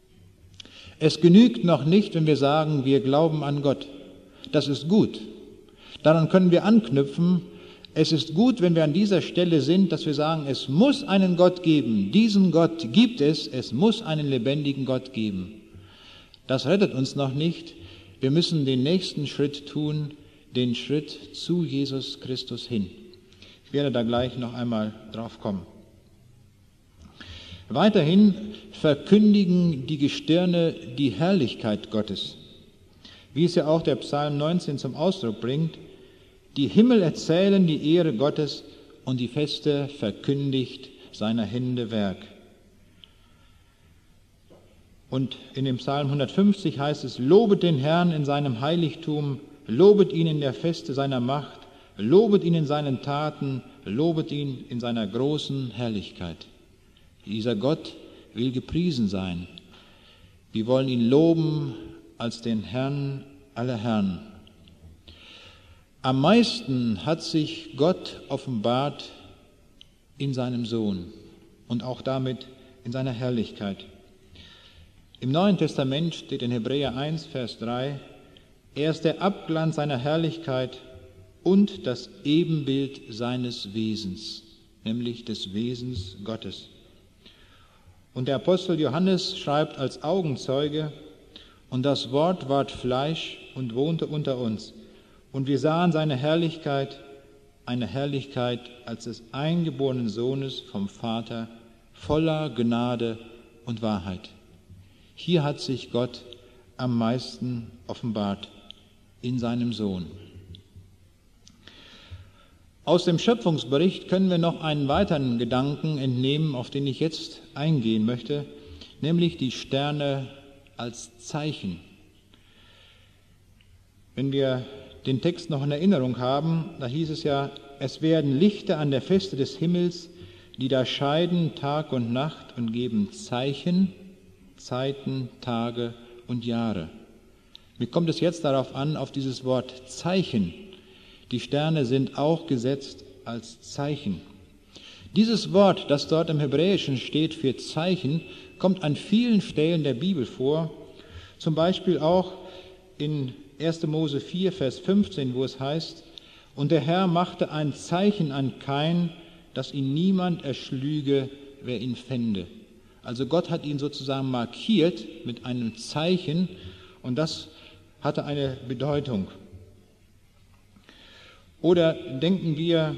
Es genügt noch nicht, wenn wir sagen, wir glauben an Gott. Das ist gut. Daran können wir anknüpfen. Es ist gut, wenn wir an dieser Stelle sind, dass wir sagen, es muss einen Gott geben. Diesen Gott gibt es. Es muss einen lebendigen Gott geben. Das rettet uns noch nicht. Wir müssen den nächsten Schritt tun, den Schritt zu Jesus Christus hin. Ich werde da gleich noch einmal drauf kommen. Weiterhin verkündigen die Gestirne die Herrlichkeit Gottes, wie es ja auch der Psalm 19 zum Ausdruck bringt. Die Himmel erzählen die Ehre Gottes und die Feste verkündigt seiner Hände Werk. Und in dem Psalm 150 heißt es, lobet den Herrn in seinem Heiligtum, lobet ihn in der Feste seiner Macht, lobet ihn in seinen Taten, lobet ihn in seiner großen Herrlichkeit. Dieser Gott will gepriesen sein. Wir wollen ihn loben als den Herrn aller Herren. Am meisten hat sich Gott offenbart in seinem Sohn und auch damit in seiner Herrlichkeit. Im Neuen Testament steht in Hebräer 1, Vers 3, er ist der Abglanz seiner Herrlichkeit und das Ebenbild seines Wesens, nämlich des Wesens Gottes. Und der Apostel Johannes schreibt als Augenzeuge, und das Wort ward Fleisch und wohnte unter uns, und wir sahen seine Herrlichkeit, eine Herrlichkeit als des eingeborenen Sohnes vom Vater, voller Gnade und Wahrheit. Hier hat sich Gott am meisten offenbart, in seinem Sohn. Aus dem Schöpfungsbericht können wir noch einen weiteren Gedanken entnehmen, auf den ich jetzt eingehen möchte, nämlich die Sterne als Zeichen. Wenn wir den Text noch in Erinnerung haben, da hieß es ja, es werden Lichter an der Feste des Himmels, die da scheiden Tag und Nacht und geben Zeichen, Zeiten, Tage und Jahre. Mir kommt es jetzt darauf an, auf dieses Wort Zeichen. Die Sterne sind auch gesetzt als Zeichen. Dieses Wort, das dort im Hebräischen steht für Zeichen, kommt an vielen Stellen der Bibel vor, zum Beispiel auch in 1. Mose 4, Vers 15, wo es heißt, und der Herr machte ein Zeichen an Kain, dass ihn niemand erschlüge, wer ihn fände. Also Gott hat ihn sozusagen markiert mit einem Zeichen und das hatte eine Bedeutung. Oder denken wir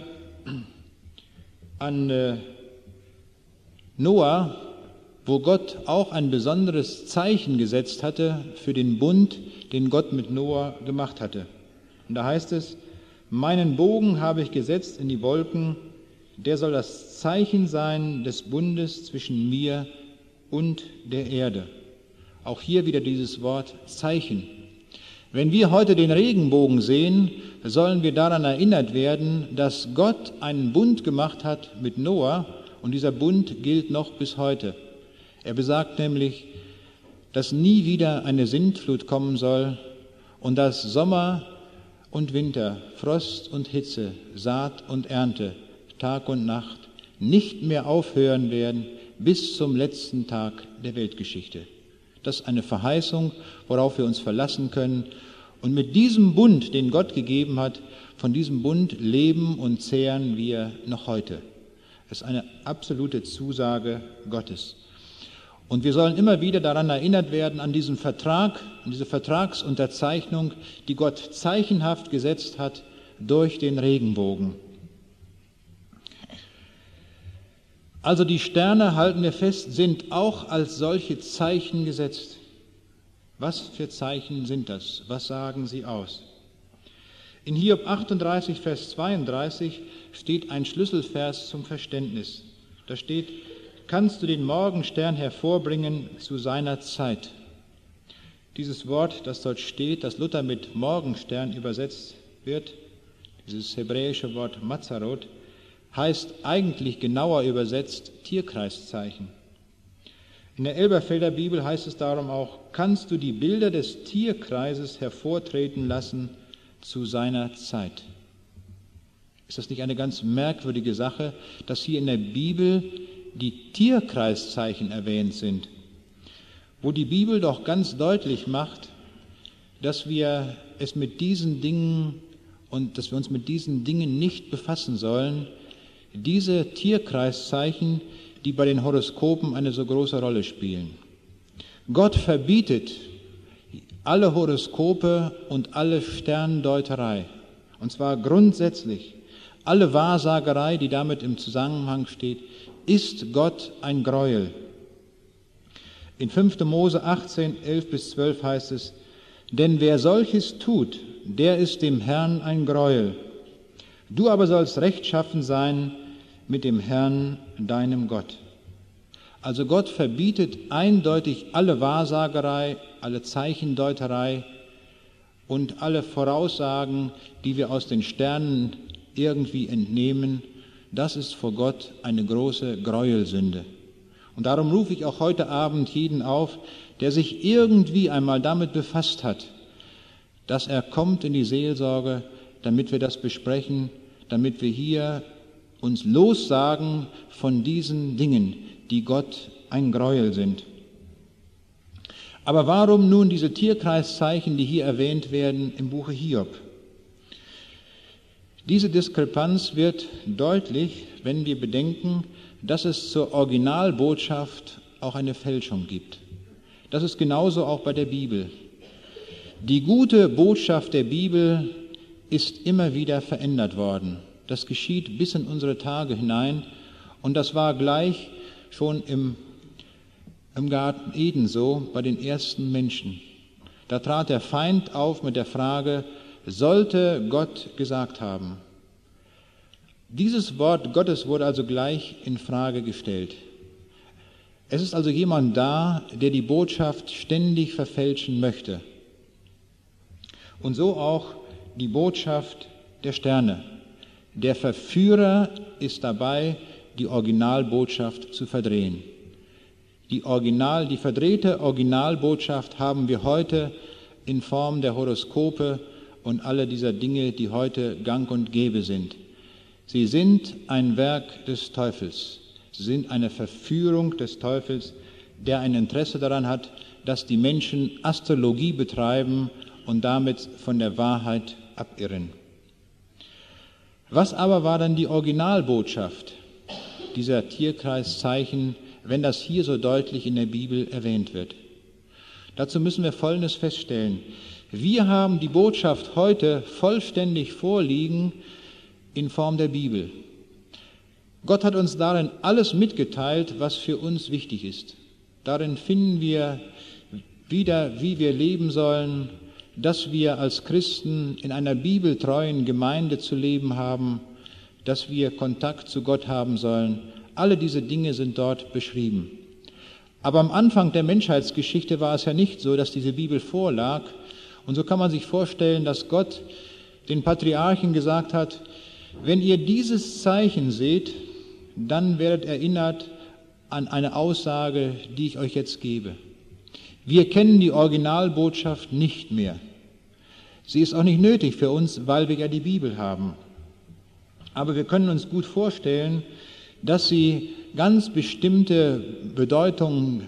an Noah, wo Gott auch ein besonderes Zeichen gesetzt hatte für den Bund, den Gott mit Noah gemacht hatte. Und da heißt es, meinen Bogen habe ich gesetzt in die Wolken, der soll das Zeichen sein des Bundes zwischen mir und der Erde. Auch hier wieder dieses Wort Zeichen. Wenn wir heute den Regenbogen sehen, sollen wir daran erinnert werden, dass Gott einen Bund gemacht hat mit Noah und dieser Bund gilt noch bis heute. Er besagt nämlich, dass nie wieder eine Sintflut kommen soll und dass Sommer und Winter, Frost und Hitze, Saat und Ernte, Tag und Nacht nicht mehr aufhören werden bis zum letzten Tag der Weltgeschichte. Das ist eine Verheißung, worauf wir uns verlassen können. Und mit diesem Bund, den Gott gegeben hat, von diesem Bund leben und zehren wir noch heute. Es ist eine absolute Zusage Gottes. Und wir sollen immer wieder daran erinnert werden, an diesen Vertrag, an diese Vertragsunterzeichnung, die Gott zeichenhaft gesetzt hat durch den Regenbogen. Also die Sterne, halten wir fest, sind auch als solche Zeichen gesetzt. Was für Zeichen sind das? Was sagen sie aus? In Hiob 38, Vers 32 steht ein Schlüsselvers zum Verständnis. Da steht, kannst du den Morgenstern hervorbringen zu seiner Zeit. Dieses Wort, das dort steht, das Luther mit Morgenstern übersetzt wird, dieses hebräische Wort Mazarot, heißt eigentlich genauer übersetzt Tierkreiszeichen. In der Elberfelder Bibel heißt es darum auch, kannst du die Bilder des Tierkreises hervortreten lassen zu seiner Zeit. Ist das nicht eine ganz merkwürdige Sache, dass hier in der Bibel die Tierkreiszeichen erwähnt sind, wo die Bibel doch ganz deutlich macht, dass wir es mit diesen Dingen und dass wir uns mit diesen Dingen nicht befassen sollen, diese Tierkreiszeichen, die bei den Horoskopen eine so große Rolle spielen. Gott verbietet alle Horoskope und alle Sterndeuterei, und zwar grundsätzlich. alle Wahrsagerei, die damit im Zusammenhang steht, ist Gott ein Greuel. In 5. Mose 18, 11-12 heißt es, denn wer solches tut, der ist dem Herrn ein Greuel. Du aber sollst rechtschaffen sein mit dem Herrn, deinem Gott. Also Gott verbietet eindeutig alle Wahrsagerei, alle Zeichendeuterei und alle Voraussagen, die wir aus den Sternen irgendwie entnehmen. Das ist vor Gott eine große Gräuelsünde. Und darum rufe ich auch heute Abend jeden auf, der sich irgendwie einmal damit befasst hat, dass er kommt in die Seelsorge, damit wir das besprechen, damit wir hier uns lossagen von diesen Dingen, die Gott ein Greuel sind. Aber warum nun diese Tierkreiszeichen, die hier erwähnt werden im Buche Hiob? Diese Diskrepanz wird deutlich, wenn wir bedenken, dass es zur Originalbotschaft auch eine Fälschung gibt. Das ist genauso auch bei der Bibel. Die gute Botschaft der Bibel ist immer wieder verändert worden. Das geschieht bis in unsere Tage hinein und das war gleich schon im Garten Eden so bei den ersten Menschen. Da trat der Feind auf mit der Frage, sollte Gott gesagt haben? Dieses Wort Gottes wurde also gleich in Frage gestellt. Es ist also jemand da, der die Botschaft ständig verfälschen möchte. Und so auch die Botschaft der Sterne. Der Verführer ist dabei, die Originalbotschaft zu verdrehen. Die verdrehte Originalbotschaft haben wir heute in Form der Horoskope und aller dieser Dinge, die heute gang und gäbe sind. Sie sind ein Werk des Teufels. Sie sind eine Verführung des Teufels, der ein Interesse daran hat, dass die Menschen Astrologie betreiben und damit von der Wahrheit abirren. Was aber war dann die Originalbotschaft dieser Tierkreiszeichen, wenn das hier so deutlich in der Bibel erwähnt wird? Dazu müssen wir Folgendes feststellen. Wir haben die Botschaft heute vollständig vorliegen in Form der Bibel. Gott hat uns darin alles mitgeteilt, was für uns wichtig ist. Darin finden wir wieder, wie wir leben sollen, dass wir als Christen in einer bibeltreuen Gemeinde zu leben haben, dass wir Kontakt zu Gott haben sollen. Alle diese Dinge sind dort beschrieben. Aber am Anfang der Menschheitsgeschichte war es ja nicht so, dass diese Bibel vorlag. Und so kann man sich vorstellen, dass Gott den Patriarchen gesagt hat, wenn ihr dieses Zeichen seht, dann werdet erinnert an eine Aussage, die ich euch jetzt gebe. Wir kennen die Originalbotschaft nicht mehr. Sie ist auch nicht nötig für uns, weil wir ja die Bibel haben. Aber wir können uns gut vorstellen, dass sie ganz bestimmte Bedeutungen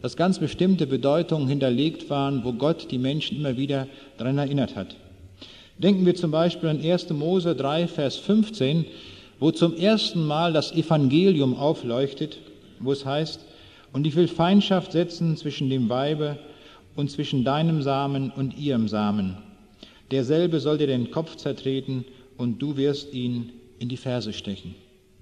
hinterlegt waren, wo Gott die Menschen immer wieder daran erinnert hat. Denken wir zum Beispiel an 1. Mose 3, Vers 15, wo zum ersten Mal das Evangelium aufleuchtet, wo es heißt, und ich will Feindschaft setzen zwischen dem Weibe und zwischen deinem Samen und ihrem Samen. Derselbe soll dir den Kopf zertreten und du wirst ihn in die Ferse stechen.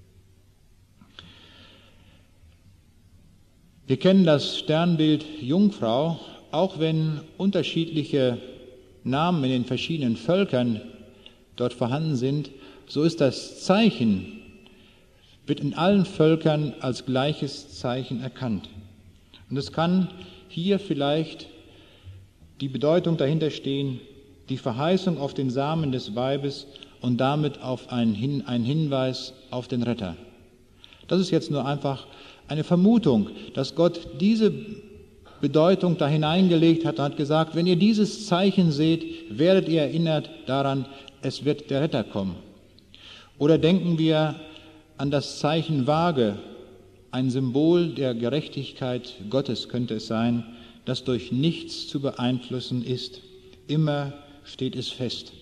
Wir kennen das Sternbild Jungfrau, auch wenn unterschiedliche Namen in den verschiedenen Völkern dort vorhanden sind, so ist das Zeichen, wird in allen Völkern als gleiches Zeichen erkannt. Und es kann hier vielleicht die Bedeutung dahinter stehen, die Verheißung auf den Samen des Weibes und damit auf ein Hinweis auf den Retter. Das ist jetzt nur einfach eine Vermutung, dass Gott diese Bedeutung da hineingelegt hat und hat gesagt, wenn ihr dieses Zeichen seht, werdet ihr erinnert daran, es wird der Retter kommen. Oder denken wir an das Zeichen Waage, ein Symbol der Gerechtigkeit Gottes könnte es sein, das durch nichts zu beeinflussen ist. Immer steht es fest.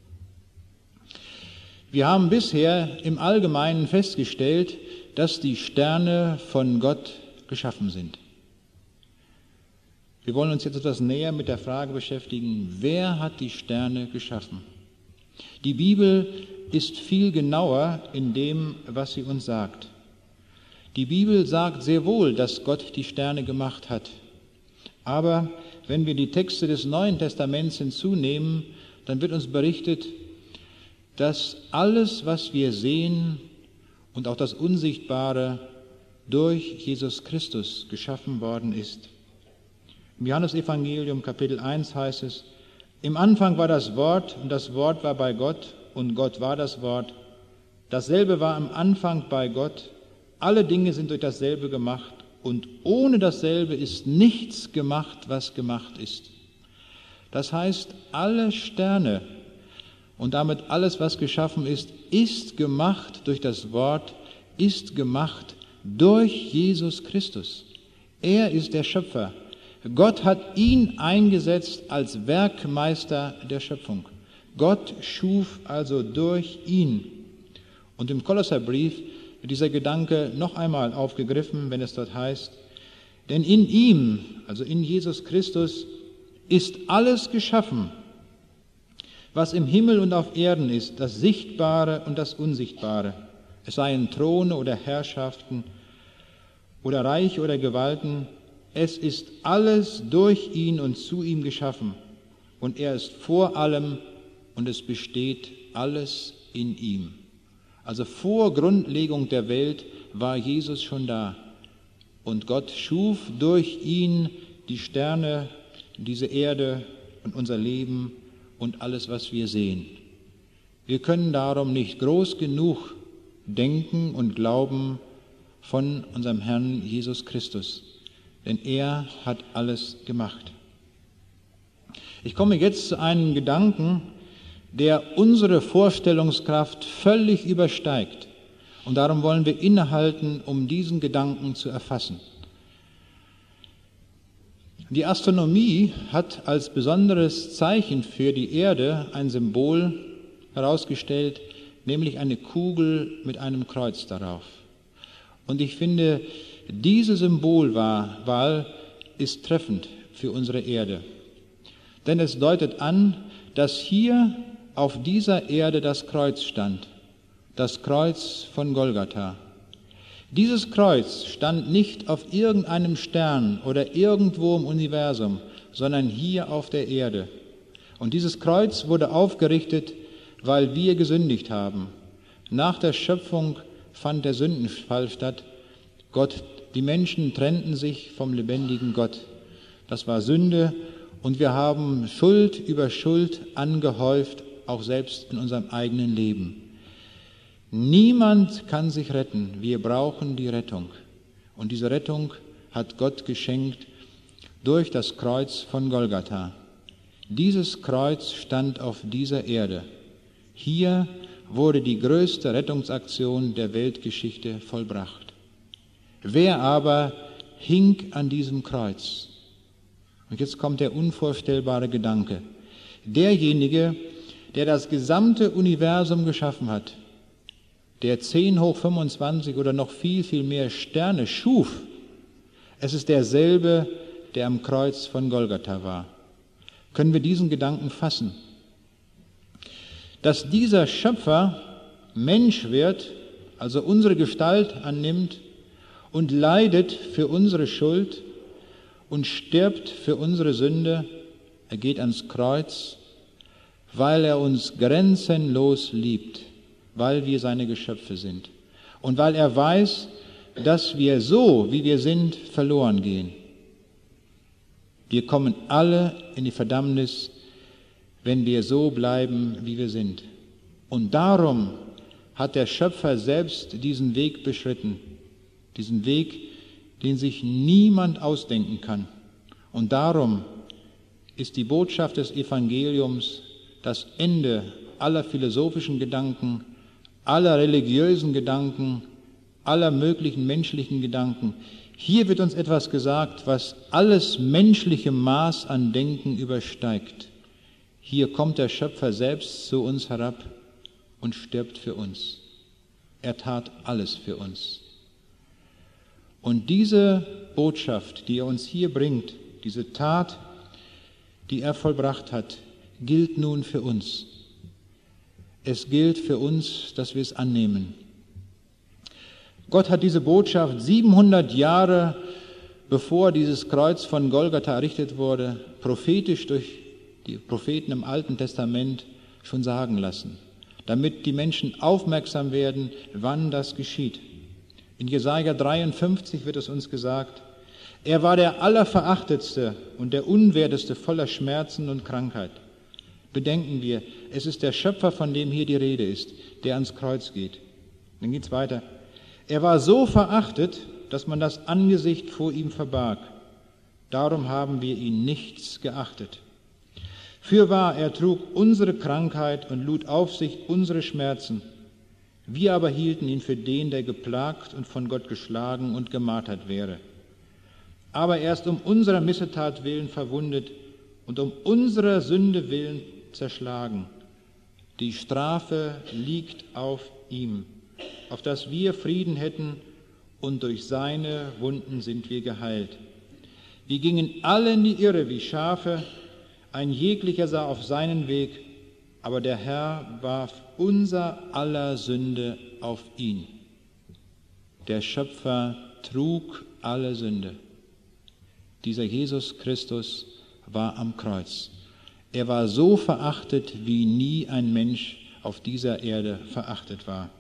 Wir haben bisher im Allgemeinen festgestellt, dass die Sterne von Gott geschaffen sind. Wir wollen uns jetzt etwas näher mit der Frage beschäftigen, wer hat die Sterne geschaffen? Die Bibel ist viel genauer in dem, was sie uns sagt. Die Bibel sagt sehr wohl, dass Gott die Sterne gemacht hat. Aber wenn wir die Texte des Neuen Testaments hinzunehmen, dann wird uns berichtet, dass alles, was wir sehen und auch das Unsichtbare durch Jesus Christus geschaffen worden ist. Im Johannesevangelium Kapitel 1 heißt es: Im Anfang war das Wort und das Wort war bei Gott und Gott war das Wort. Dasselbe war am Anfang bei Gott. Alle Dinge sind durch dasselbe gemacht und ohne dasselbe ist nichts gemacht, was gemacht ist. Das heißt, alle Sterne und damit alles, was geschaffen ist gemacht durch das Wort, ist gemacht durch Jesus Christus. Er ist der Schöpfer. Gott hat ihn eingesetzt als Werkmeister der Schöpfung. Gott schuf also durch ihn. Und im Kolosserbrief wird dieser Gedanke noch einmal aufgegriffen, wenn es dort heißt: Denn in ihm, also in Jesus Christus, ist alles geschaffen, was im Himmel und auf Erden ist, das Sichtbare und das Unsichtbare. Es seien Throne oder Herrschaften oder Reiche oder Gewalten. Es ist alles durch ihn und zu ihm geschaffen. Und er ist vor allem und es besteht alles in ihm. Also vor Grundlegung der Welt war Jesus schon da. Und Gott schuf durch ihn die Sterne, diese Erde und unser Leben und alles, was wir sehen. Wir können darum nicht groß genug denken und glauben von unserem Herrn Jesus Christus, denn er hat alles gemacht. Ich komme jetzt zu einem Gedanken, der unsere Vorstellungskraft völlig übersteigt. Und darum wollen wir innehalten, um diesen Gedanken zu erfassen. Die Astronomie hat als besonderes Zeichen für die Erde ein Symbol herausgestellt, nämlich eine Kugel mit einem Kreuz darauf. Und ich finde, diese Symbolwahl ist treffend für unsere Erde. Denn es deutet an, dass hier auf dieser Erde das Kreuz stand, das Kreuz von Golgatha. Dieses Kreuz stand nicht auf irgendeinem Stern oder irgendwo im Universum, sondern hier auf der Erde. Und dieses Kreuz wurde aufgerichtet, weil wir gesündigt haben. Nach der Schöpfung fand der Sündenfall statt. Die Menschen trennten sich vom lebendigen Gott. Das war Sünde und wir haben Schuld über Schuld angehäuft, auch selbst in unserem eigenen Leben. Niemand kann sich retten. Wir brauchen die Rettung. Und diese Rettung hat Gott geschenkt durch das Kreuz von Golgatha. Dieses Kreuz stand auf dieser Erde. Hier wurde die größte Rettungsaktion der Weltgeschichte vollbracht. Wer aber hing an diesem Kreuz? Und jetzt kommt der unvorstellbare Gedanke. Derjenige, der das gesamte Universum geschaffen hat, der 10 hoch 25 oder noch viel, viel mehr Sterne schuf, es ist derselbe, der am Kreuz von Golgatha war. Können wir diesen Gedanken fassen? Dass dieser Schöpfer Mensch wird, also unsere Gestalt annimmt und leidet für unsere Schuld und stirbt für unsere Sünde, er geht ans Kreuz, weil er uns grenzenlos liebt, weil wir seine Geschöpfe sind und weil er weiß, dass wir so, wie wir sind, verloren gehen. Wir kommen alle in die Verdammnis, wenn wir so bleiben, wie wir sind. Und darum hat der Schöpfer selbst diesen Weg beschritten, diesen Weg, den sich niemand ausdenken kann. Und darum ist die Botschaft des Evangeliums das Ende aller philosophischen Gedanken, aller religiösen Gedanken, aller möglichen menschlichen Gedanken. Hier wird uns etwas gesagt, was alles menschliche Maß an Denken übersteigt. Hier kommt der Schöpfer selbst zu uns herab und stirbt für uns. Er tat alles für uns. Und diese Botschaft, die er uns hier bringt, diese Tat, die er vollbracht hat, gilt nun für uns. es gilt für uns, dass wir es annehmen. Gott hat diese Botschaft 700 Jahre bevor dieses Kreuz von Golgatha errichtet wurde, prophetisch durch die Propheten im Alten Testament schon sagen lassen, damit die Menschen aufmerksam werden, wann das geschieht. In Jesaja 53 wird es uns gesagt, er war der Allerverachtetste und der Unwerteste voller Schmerzen und Krankheit. Bedenken wir, es ist der Schöpfer, von dem hier die Rede ist, der ans Kreuz geht. Dann geht's weiter. Er war so verachtet, dass man das Angesicht vor ihm verbarg. Darum haben wir ihn nichts geachtet. Fürwahr, er trug unsere Krankheit und lud auf sich unsere Schmerzen. Wir aber hielten ihn für den, der geplagt und von Gott geschlagen und gemartert wäre. Aber er ist um unserer Missetat willen verwundet und um unserer Sünde willen zerschlagen. Die Strafe liegt auf ihm, auf dass wir Frieden hätten, und durch seine Wunden sind wir geheilt. Wir gingen alle in die Irre wie Schafe, ein jeglicher sah auf seinen Weg, aber der Herr warf unser aller Sünde auf ihn. Der Schöpfer trug alle Sünde. Dieser Jesus Christus war am Kreuz. Er war so verachtet, wie nie ein Mensch auf dieser Erde verachtet war.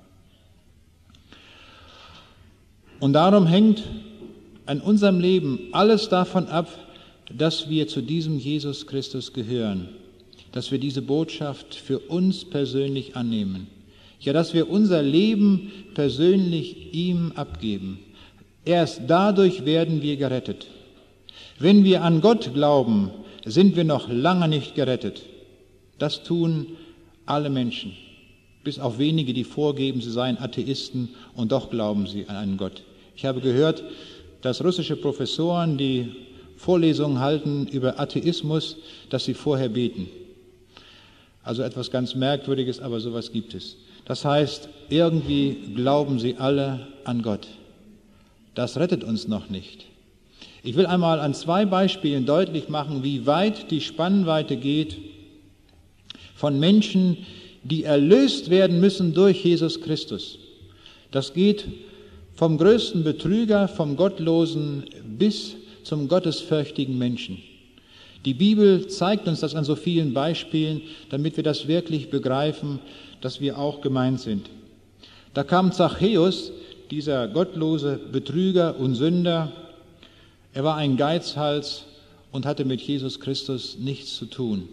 Und darum hängt an unserem Leben alles davon ab, dass wir zu diesem Jesus Christus gehören, dass wir diese Botschaft für uns persönlich annehmen, ja, dass wir unser Leben persönlich ihm abgeben. Erst dadurch werden wir gerettet. Wenn wir an Gott glauben, sind wir noch lange nicht gerettet. Das tun alle Menschen, bis auf wenige, die vorgeben, sie seien Atheisten und doch glauben sie an einen Gott. Ich habe gehört, dass russische Professoren, die Vorlesungen halten über Atheismus, dass sie vorher beten. Also etwas ganz Merkwürdiges, aber sowas gibt es. Das heißt, irgendwie glauben sie alle an Gott. Das rettet uns noch nicht. Ich will einmal an 2 Beispielen deutlich machen, wie weit die Spannweite geht von Menschen, die erlöst werden müssen durch Jesus Christus. Das geht vom größten Betrüger, vom Gottlosen bis zum gottesfürchtigen Menschen. Die Bibel zeigt uns das an so vielen Beispielen, damit wir das wirklich begreifen, dass wir auch gemeint sind. Da kam Zachäus, dieser gottlose Betrüger und Sünder. Er war ein Geizhals und hatte mit Jesus Christus nichts zu tun.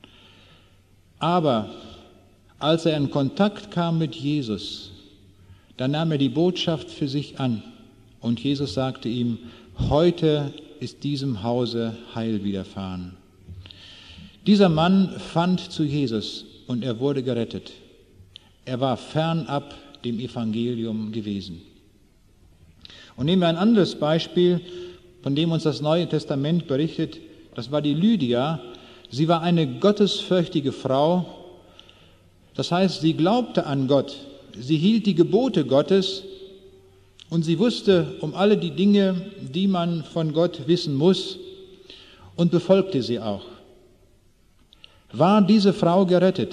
Aber als er in Kontakt kam mit Jesus, da nahm er die Botschaft für sich an und Jesus sagte ihm, heute ist diesem Hause Heil widerfahren. Dieser Mann fand zu Jesus und er wurde gerettet. Er war fernab dem Evangelium gewesen. Und nehmen wir ein anderes Beispiel, von dem uns das Neue Testament berichtet. Das war die Lydia. Sie war eine gottesfürchtige Frau. Das heißt, sie glaubte an Gott. Sie hielt die Gebote Gottes und sie wusste um alle die Dinge, die man von Gott wissen muss, und befolgte sie auch. War diese Frau gerettet?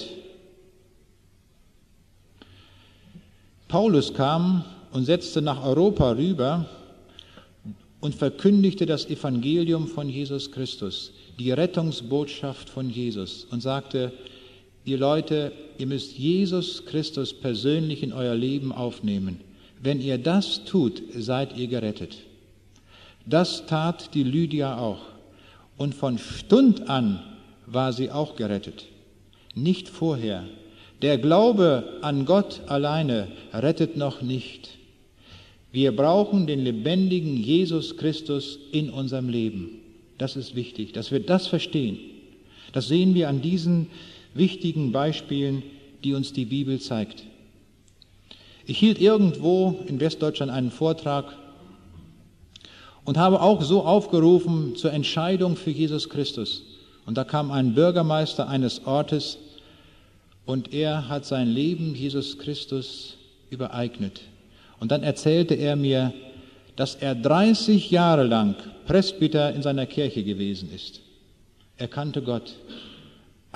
Paulus kam und setzte nach Europa rüber und verkündigte das Evangelium von Jesus Christus, die Rettungsbotschaft von Jesus, und sagte, ihr Leute, ihr müsst Jesus Christus persönlich in euer Leben aufnehmen. Wenn ihr das tut, seid ihr gerettet. Das tat die Lydia auch. Und von Stund an war sie auch gerettet. Nicht vorher. Der Glaube an Gott alleine rettet noch nicht. Wir brauchen den lebendigen Jesus Christus in unserem Leben. Das ist wichtig, dass wir das verstehen. Das sehen wir an diesen wichtigen Beispielen, die uns die Bibel zeigt. Ich hielt irgendwo in Westdeutschland einen Vortrag und habe auch so aufgerufen zur Entscheidung für Jesus Christus. Und da kam ein Bürgermeister eines Ortes und er hat sein Leben Jesus Christus übereignet. Und dann erzählte er mir, dass er 30 Jahre lang Presbyter in seiner Kirche gewesen ist. Er kannte Gott.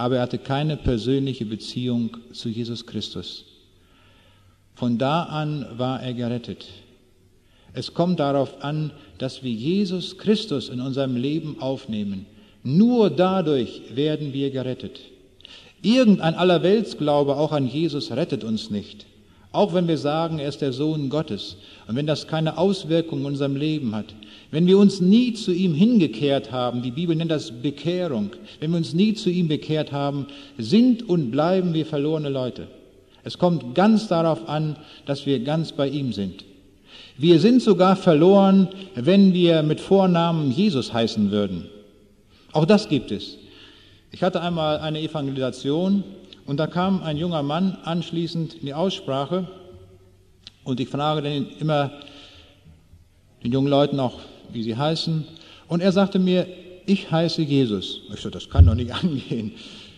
aber er hatte keine persönliche Beziehung zu Jesus Christus. Von da an war er gerettet. Es kommt darauf an, dass wir Jesus Christus in unserem Leben aufnehmen. Nur dadurch werden wir gerettet. Irgendein Allerweltsglaube auch an Jesus rettet uns nicht. Auch wenn wir sagen, er ist der Sohn Gottes und wenn das keine Auswirkungen in unserem Leben hat, wenn wir uns nie zu ihm hingekehrt haben, die Bibel nennt das Bekehrung, wenn wir uns nie zu ihm bekehrt haben, sind und bleiben wir verlorene Leute. Es kommt ganz darauf an, dass wir ganz bei ihm sind. Wir sind sogar verloren, wenn wir mit Vornamen Jesus heißen würden. Auch das gibt es. Ich hatte einmal eine Evangelisation und da kam ein junger Mann anschließend in die Aussprache und ich frage dann immer den jungen Leuten auch, wie sie heißen, und er sagte mir, ich heiße Jesus. Ich so, das kann doch nicht angehen.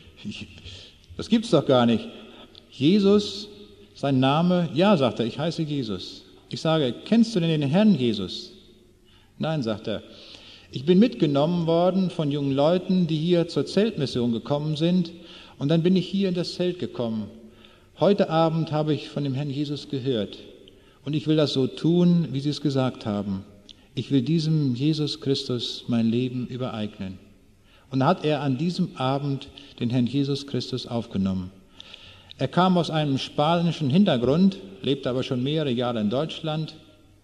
Das gibt's doch gar nicht. Jesus, sein Name, ja, sagt er, ich heiße Jesus. Ich sage, kennst du denn den Herrn Jesus? Nein, sagt er. Ich bin mitgenommen worden von jungen Leuten, die hier zur Zeltmission gekommen sind und dann bin ich hier in das Zelt gekommen. Heute Abend habe ich von dem Herrn Jesus gehört und ich will das so tun, wie Sie es gesagt haben. Ich will diesem Jesus Christus mein Leben übereignen. Und da hat er an diesem Abend den Herrn Jesus Christus aufgenommen. Er kam aus einem spanischen Hintergrund, lebte aber schon mehrere Jahre in Deutschland.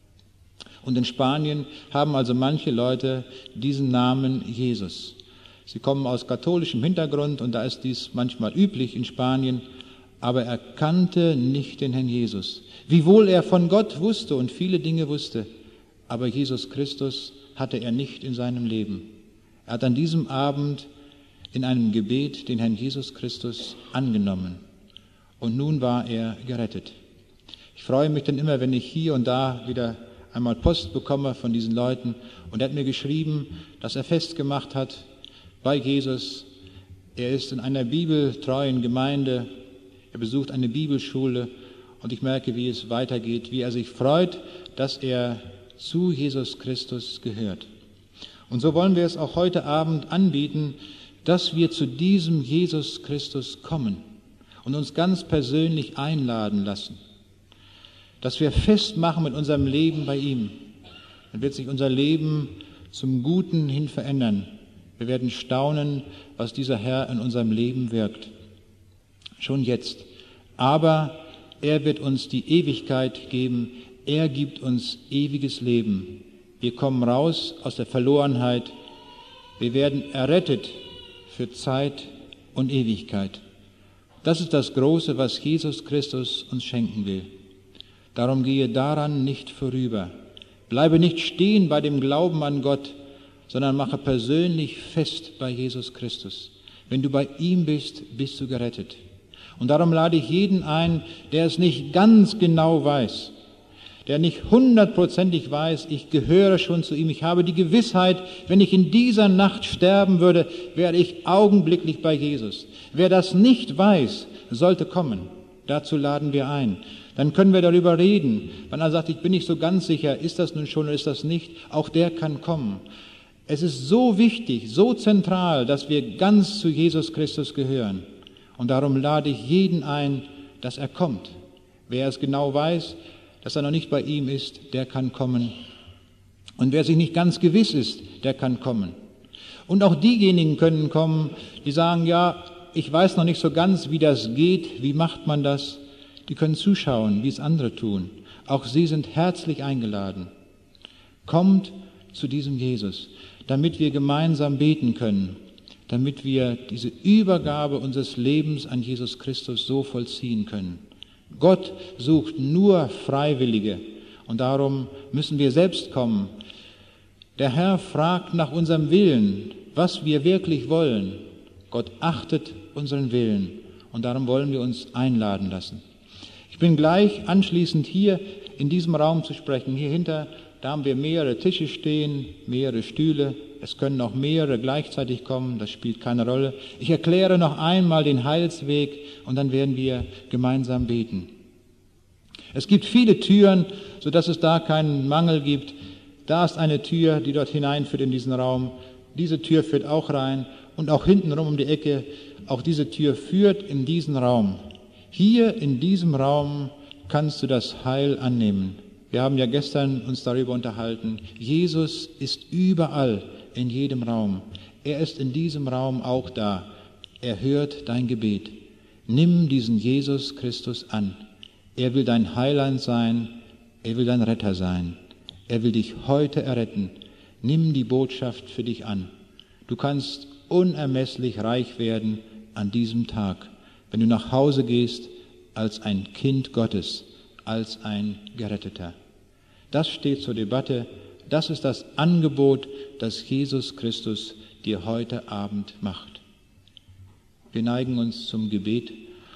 Und in Spanien haben also manche Leute diesen Namen Jesus. Sie kommen aus katholischem Hintergrund und da ist dies manchmal üblich in Spanien, aber er kannte nicht den Herrn Jesus. Wiewohl er von Gott wusste und viele Dinge wusste, aber Jesus Christus hatte er nicht in seinem Leben. Er hat an diesem Abend in einem Gebet den Herrn Jesus Christus angenommen. Und nun war er gerettet. Ich freue mich dann immer, wenn ich hier und da wieder einmal Post bekomme von diesen Leuten. Und er hat mir geschrieben, dass er festgemacht hat bei Jesus. Er ist in einer bibeltreuen Gemeinde. Er besucht eine Bibelschule. Und ich merke, wie es weitergeht, wie er sich freut, dass er zu Jesus Christus gehört. Und so wollen wir es auch heute Abend anbieten, dass wir zu diesem Jesus Christus kommen und uns ganz persönlich einladen lassen, dass wir festmachen mit unserem Leben bei ihm. Dann wird sich unser Leben zum Guten hin verändern. Wir werden staunen, was dieser Herr in unserem Leben wirkt. Schon jetzt. Aber er wird uns die Ewigkeit geben. Er gibt uns ewiges Leben. Wir kommen raus aus der Verlorenheit. Wir werden errettet für Zeit und Ewigkeit. Das ist das Große, was Jesus Christus uns schenken will. Darum gehe daran nicht vorüber. Bleibe nicht stehen bei dem Glauben an Gott, sondern mache persönlich fest bei Jesus Christus. Wenn du bei ihm bist, bist du gerettet. Und darum lade ich jeden ein, der es nicht ganz genau weiß, der nicht hundertprozentig weiß, ich gehöre schon zu ihm, ich habe die Gewissheit, wenn ich in dieser Nacht sterben würde, werde ich augenblicklich bei Jesus. Wer das nicht weiß, sollte kommen. Dazu laden wir ein. Dann können wir darüber reden. Wenn er sagt, ich bin nicht so ganz sicher, ist das nun schon oder ist das nicht, auch der kann kommen. Es ist so wichtig, so zentral, dass wir ganz zu Jesus Christus gehören. Und darum lade ich jeden ein, dass er kommt. Wer es genau weiß, dass er noch nicht bei ihm ist, der kann kommen. Und wer sich nicht ganz gewiss ist, der kann kommen. Und auch diejenigen können kommen, die sagen, ja, ich weiß noch nicht so ganz, wie das geht, wie macht man das? Die können zuschauen, wie es andere tun. Auch sie sind herzlich eingeladen. Kommt zu diesem Jesus, damit wir gemeinsam beten können, damit wir diese Übergabe unseres Lebens an Jesus Christus so vollziehen können. Gott sucht nur Freiwillige und darum müssen wir selbst kommen. Der Herr fragt nach unserem Willen, was wir wirklich wollen. Gott achtet unseren Willen und darum wollen wir uns einladen lassen. Ich bin gleich anschließend hier in diesem Raum zu sprechen. Hier hinter, da haben wir mehrere Tische stehen, mehrere Stühle. Es können auch mehrere gleichzeitig kommen, das spielt keine Rolle. Ich erkläre noch einmal den Heilsweg und dann werden wir gemeinsam beten. Es gibt viele Türen, sodass es da keinen Mangel gibt. Da ist eine Tür, die dort hineinführt in diesen Raum. Diese Tür führt auch rein und auch hintenrum um die Ecke, auch diese Tür führt in diesen Raum. Hier in diesem Raum kannst du das Heil annehmen. Wir haben ja gestern uns darüber unterhalten. Jesus ist überall in jedem Raum. Er ist in diesem Raum auch da. Er hört dein Gebet. Nimm diesen Jesus Christus an. Er will dein Heiland sein. Er will dein Retter sein. Er will dich heute erretten. Nimm die Botschaft für dich an. Du kannst unermesslich reich werden an diesem Tag, wenn du nach Hause gehst als ein Kind Gottes, als ein Geretteter. Das steht zur Debatte. Das ist das Angebot, das Jesus Christus dir heute Abend macht. Wir neigen uns zum Gebet.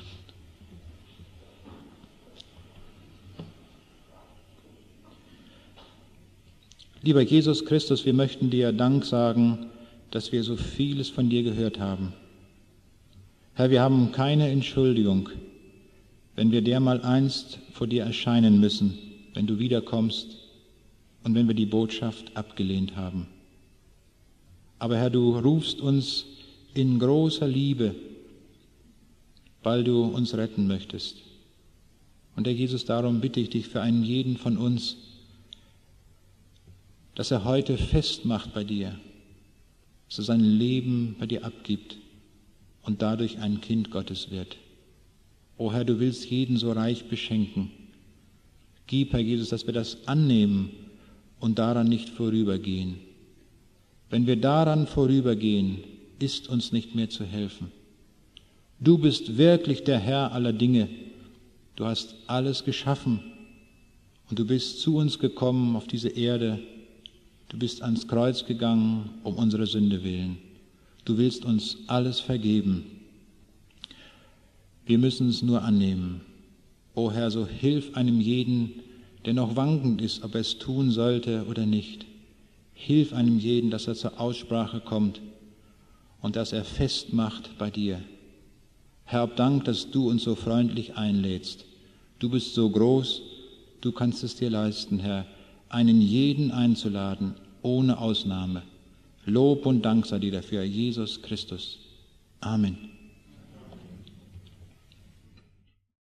Lieber Jesus Christus, wir möchten dir Dank sagen, dass wir so vieles von dir gehört haben. Herr, wir haben keine Entschuldigung, wenn wir dermaleinst vor dir erscheinen müssen, wenn du wiederkommst und wenn wir die Botschaft abgelehnt haben. Aber Herr, du rufst uns in großer Liebe, weil du uns retten möchtest. Und Herr Jesus, darum bitte ich dich für einen jeden von uns, dass er heute festmacht bei dir, dass er sein Leben bei dir abgibt und dadurch ein Kind Gottes wird. O Herr, du willst jeden so reich beschenken. Gib, Herr Jesus, dass wir das annehmen und daran nicht vorübergehen. Wenn wir daran vorübergehen, ist uns nicht mehr zu helfen. Du bist wirklich der Herr aller Dinge. Du hast alles geschaffen und du bist zu uns gekommen auf diese Erde. Du bist ans Kreuz gegangen, um unsere Sünde willen. Du willst uns alles vergeben. Wir müssen es nur annehmen. O Herr, so hilf einem jeden, der noch wankend ist, ob er es tun sollte oder nicht. Hilf einem jeden, dass er zur Aussprache kommt und dass er festmacht bei dir. Herr, hab Dank, dass du uns so freundlich einlädst. Du bist so groß, du kannst es dir leisten, Herr, einen jeden einzuladen, ohne Ausnahme. Lob und Dank sei dir dafür, Jesus Christus. Amen.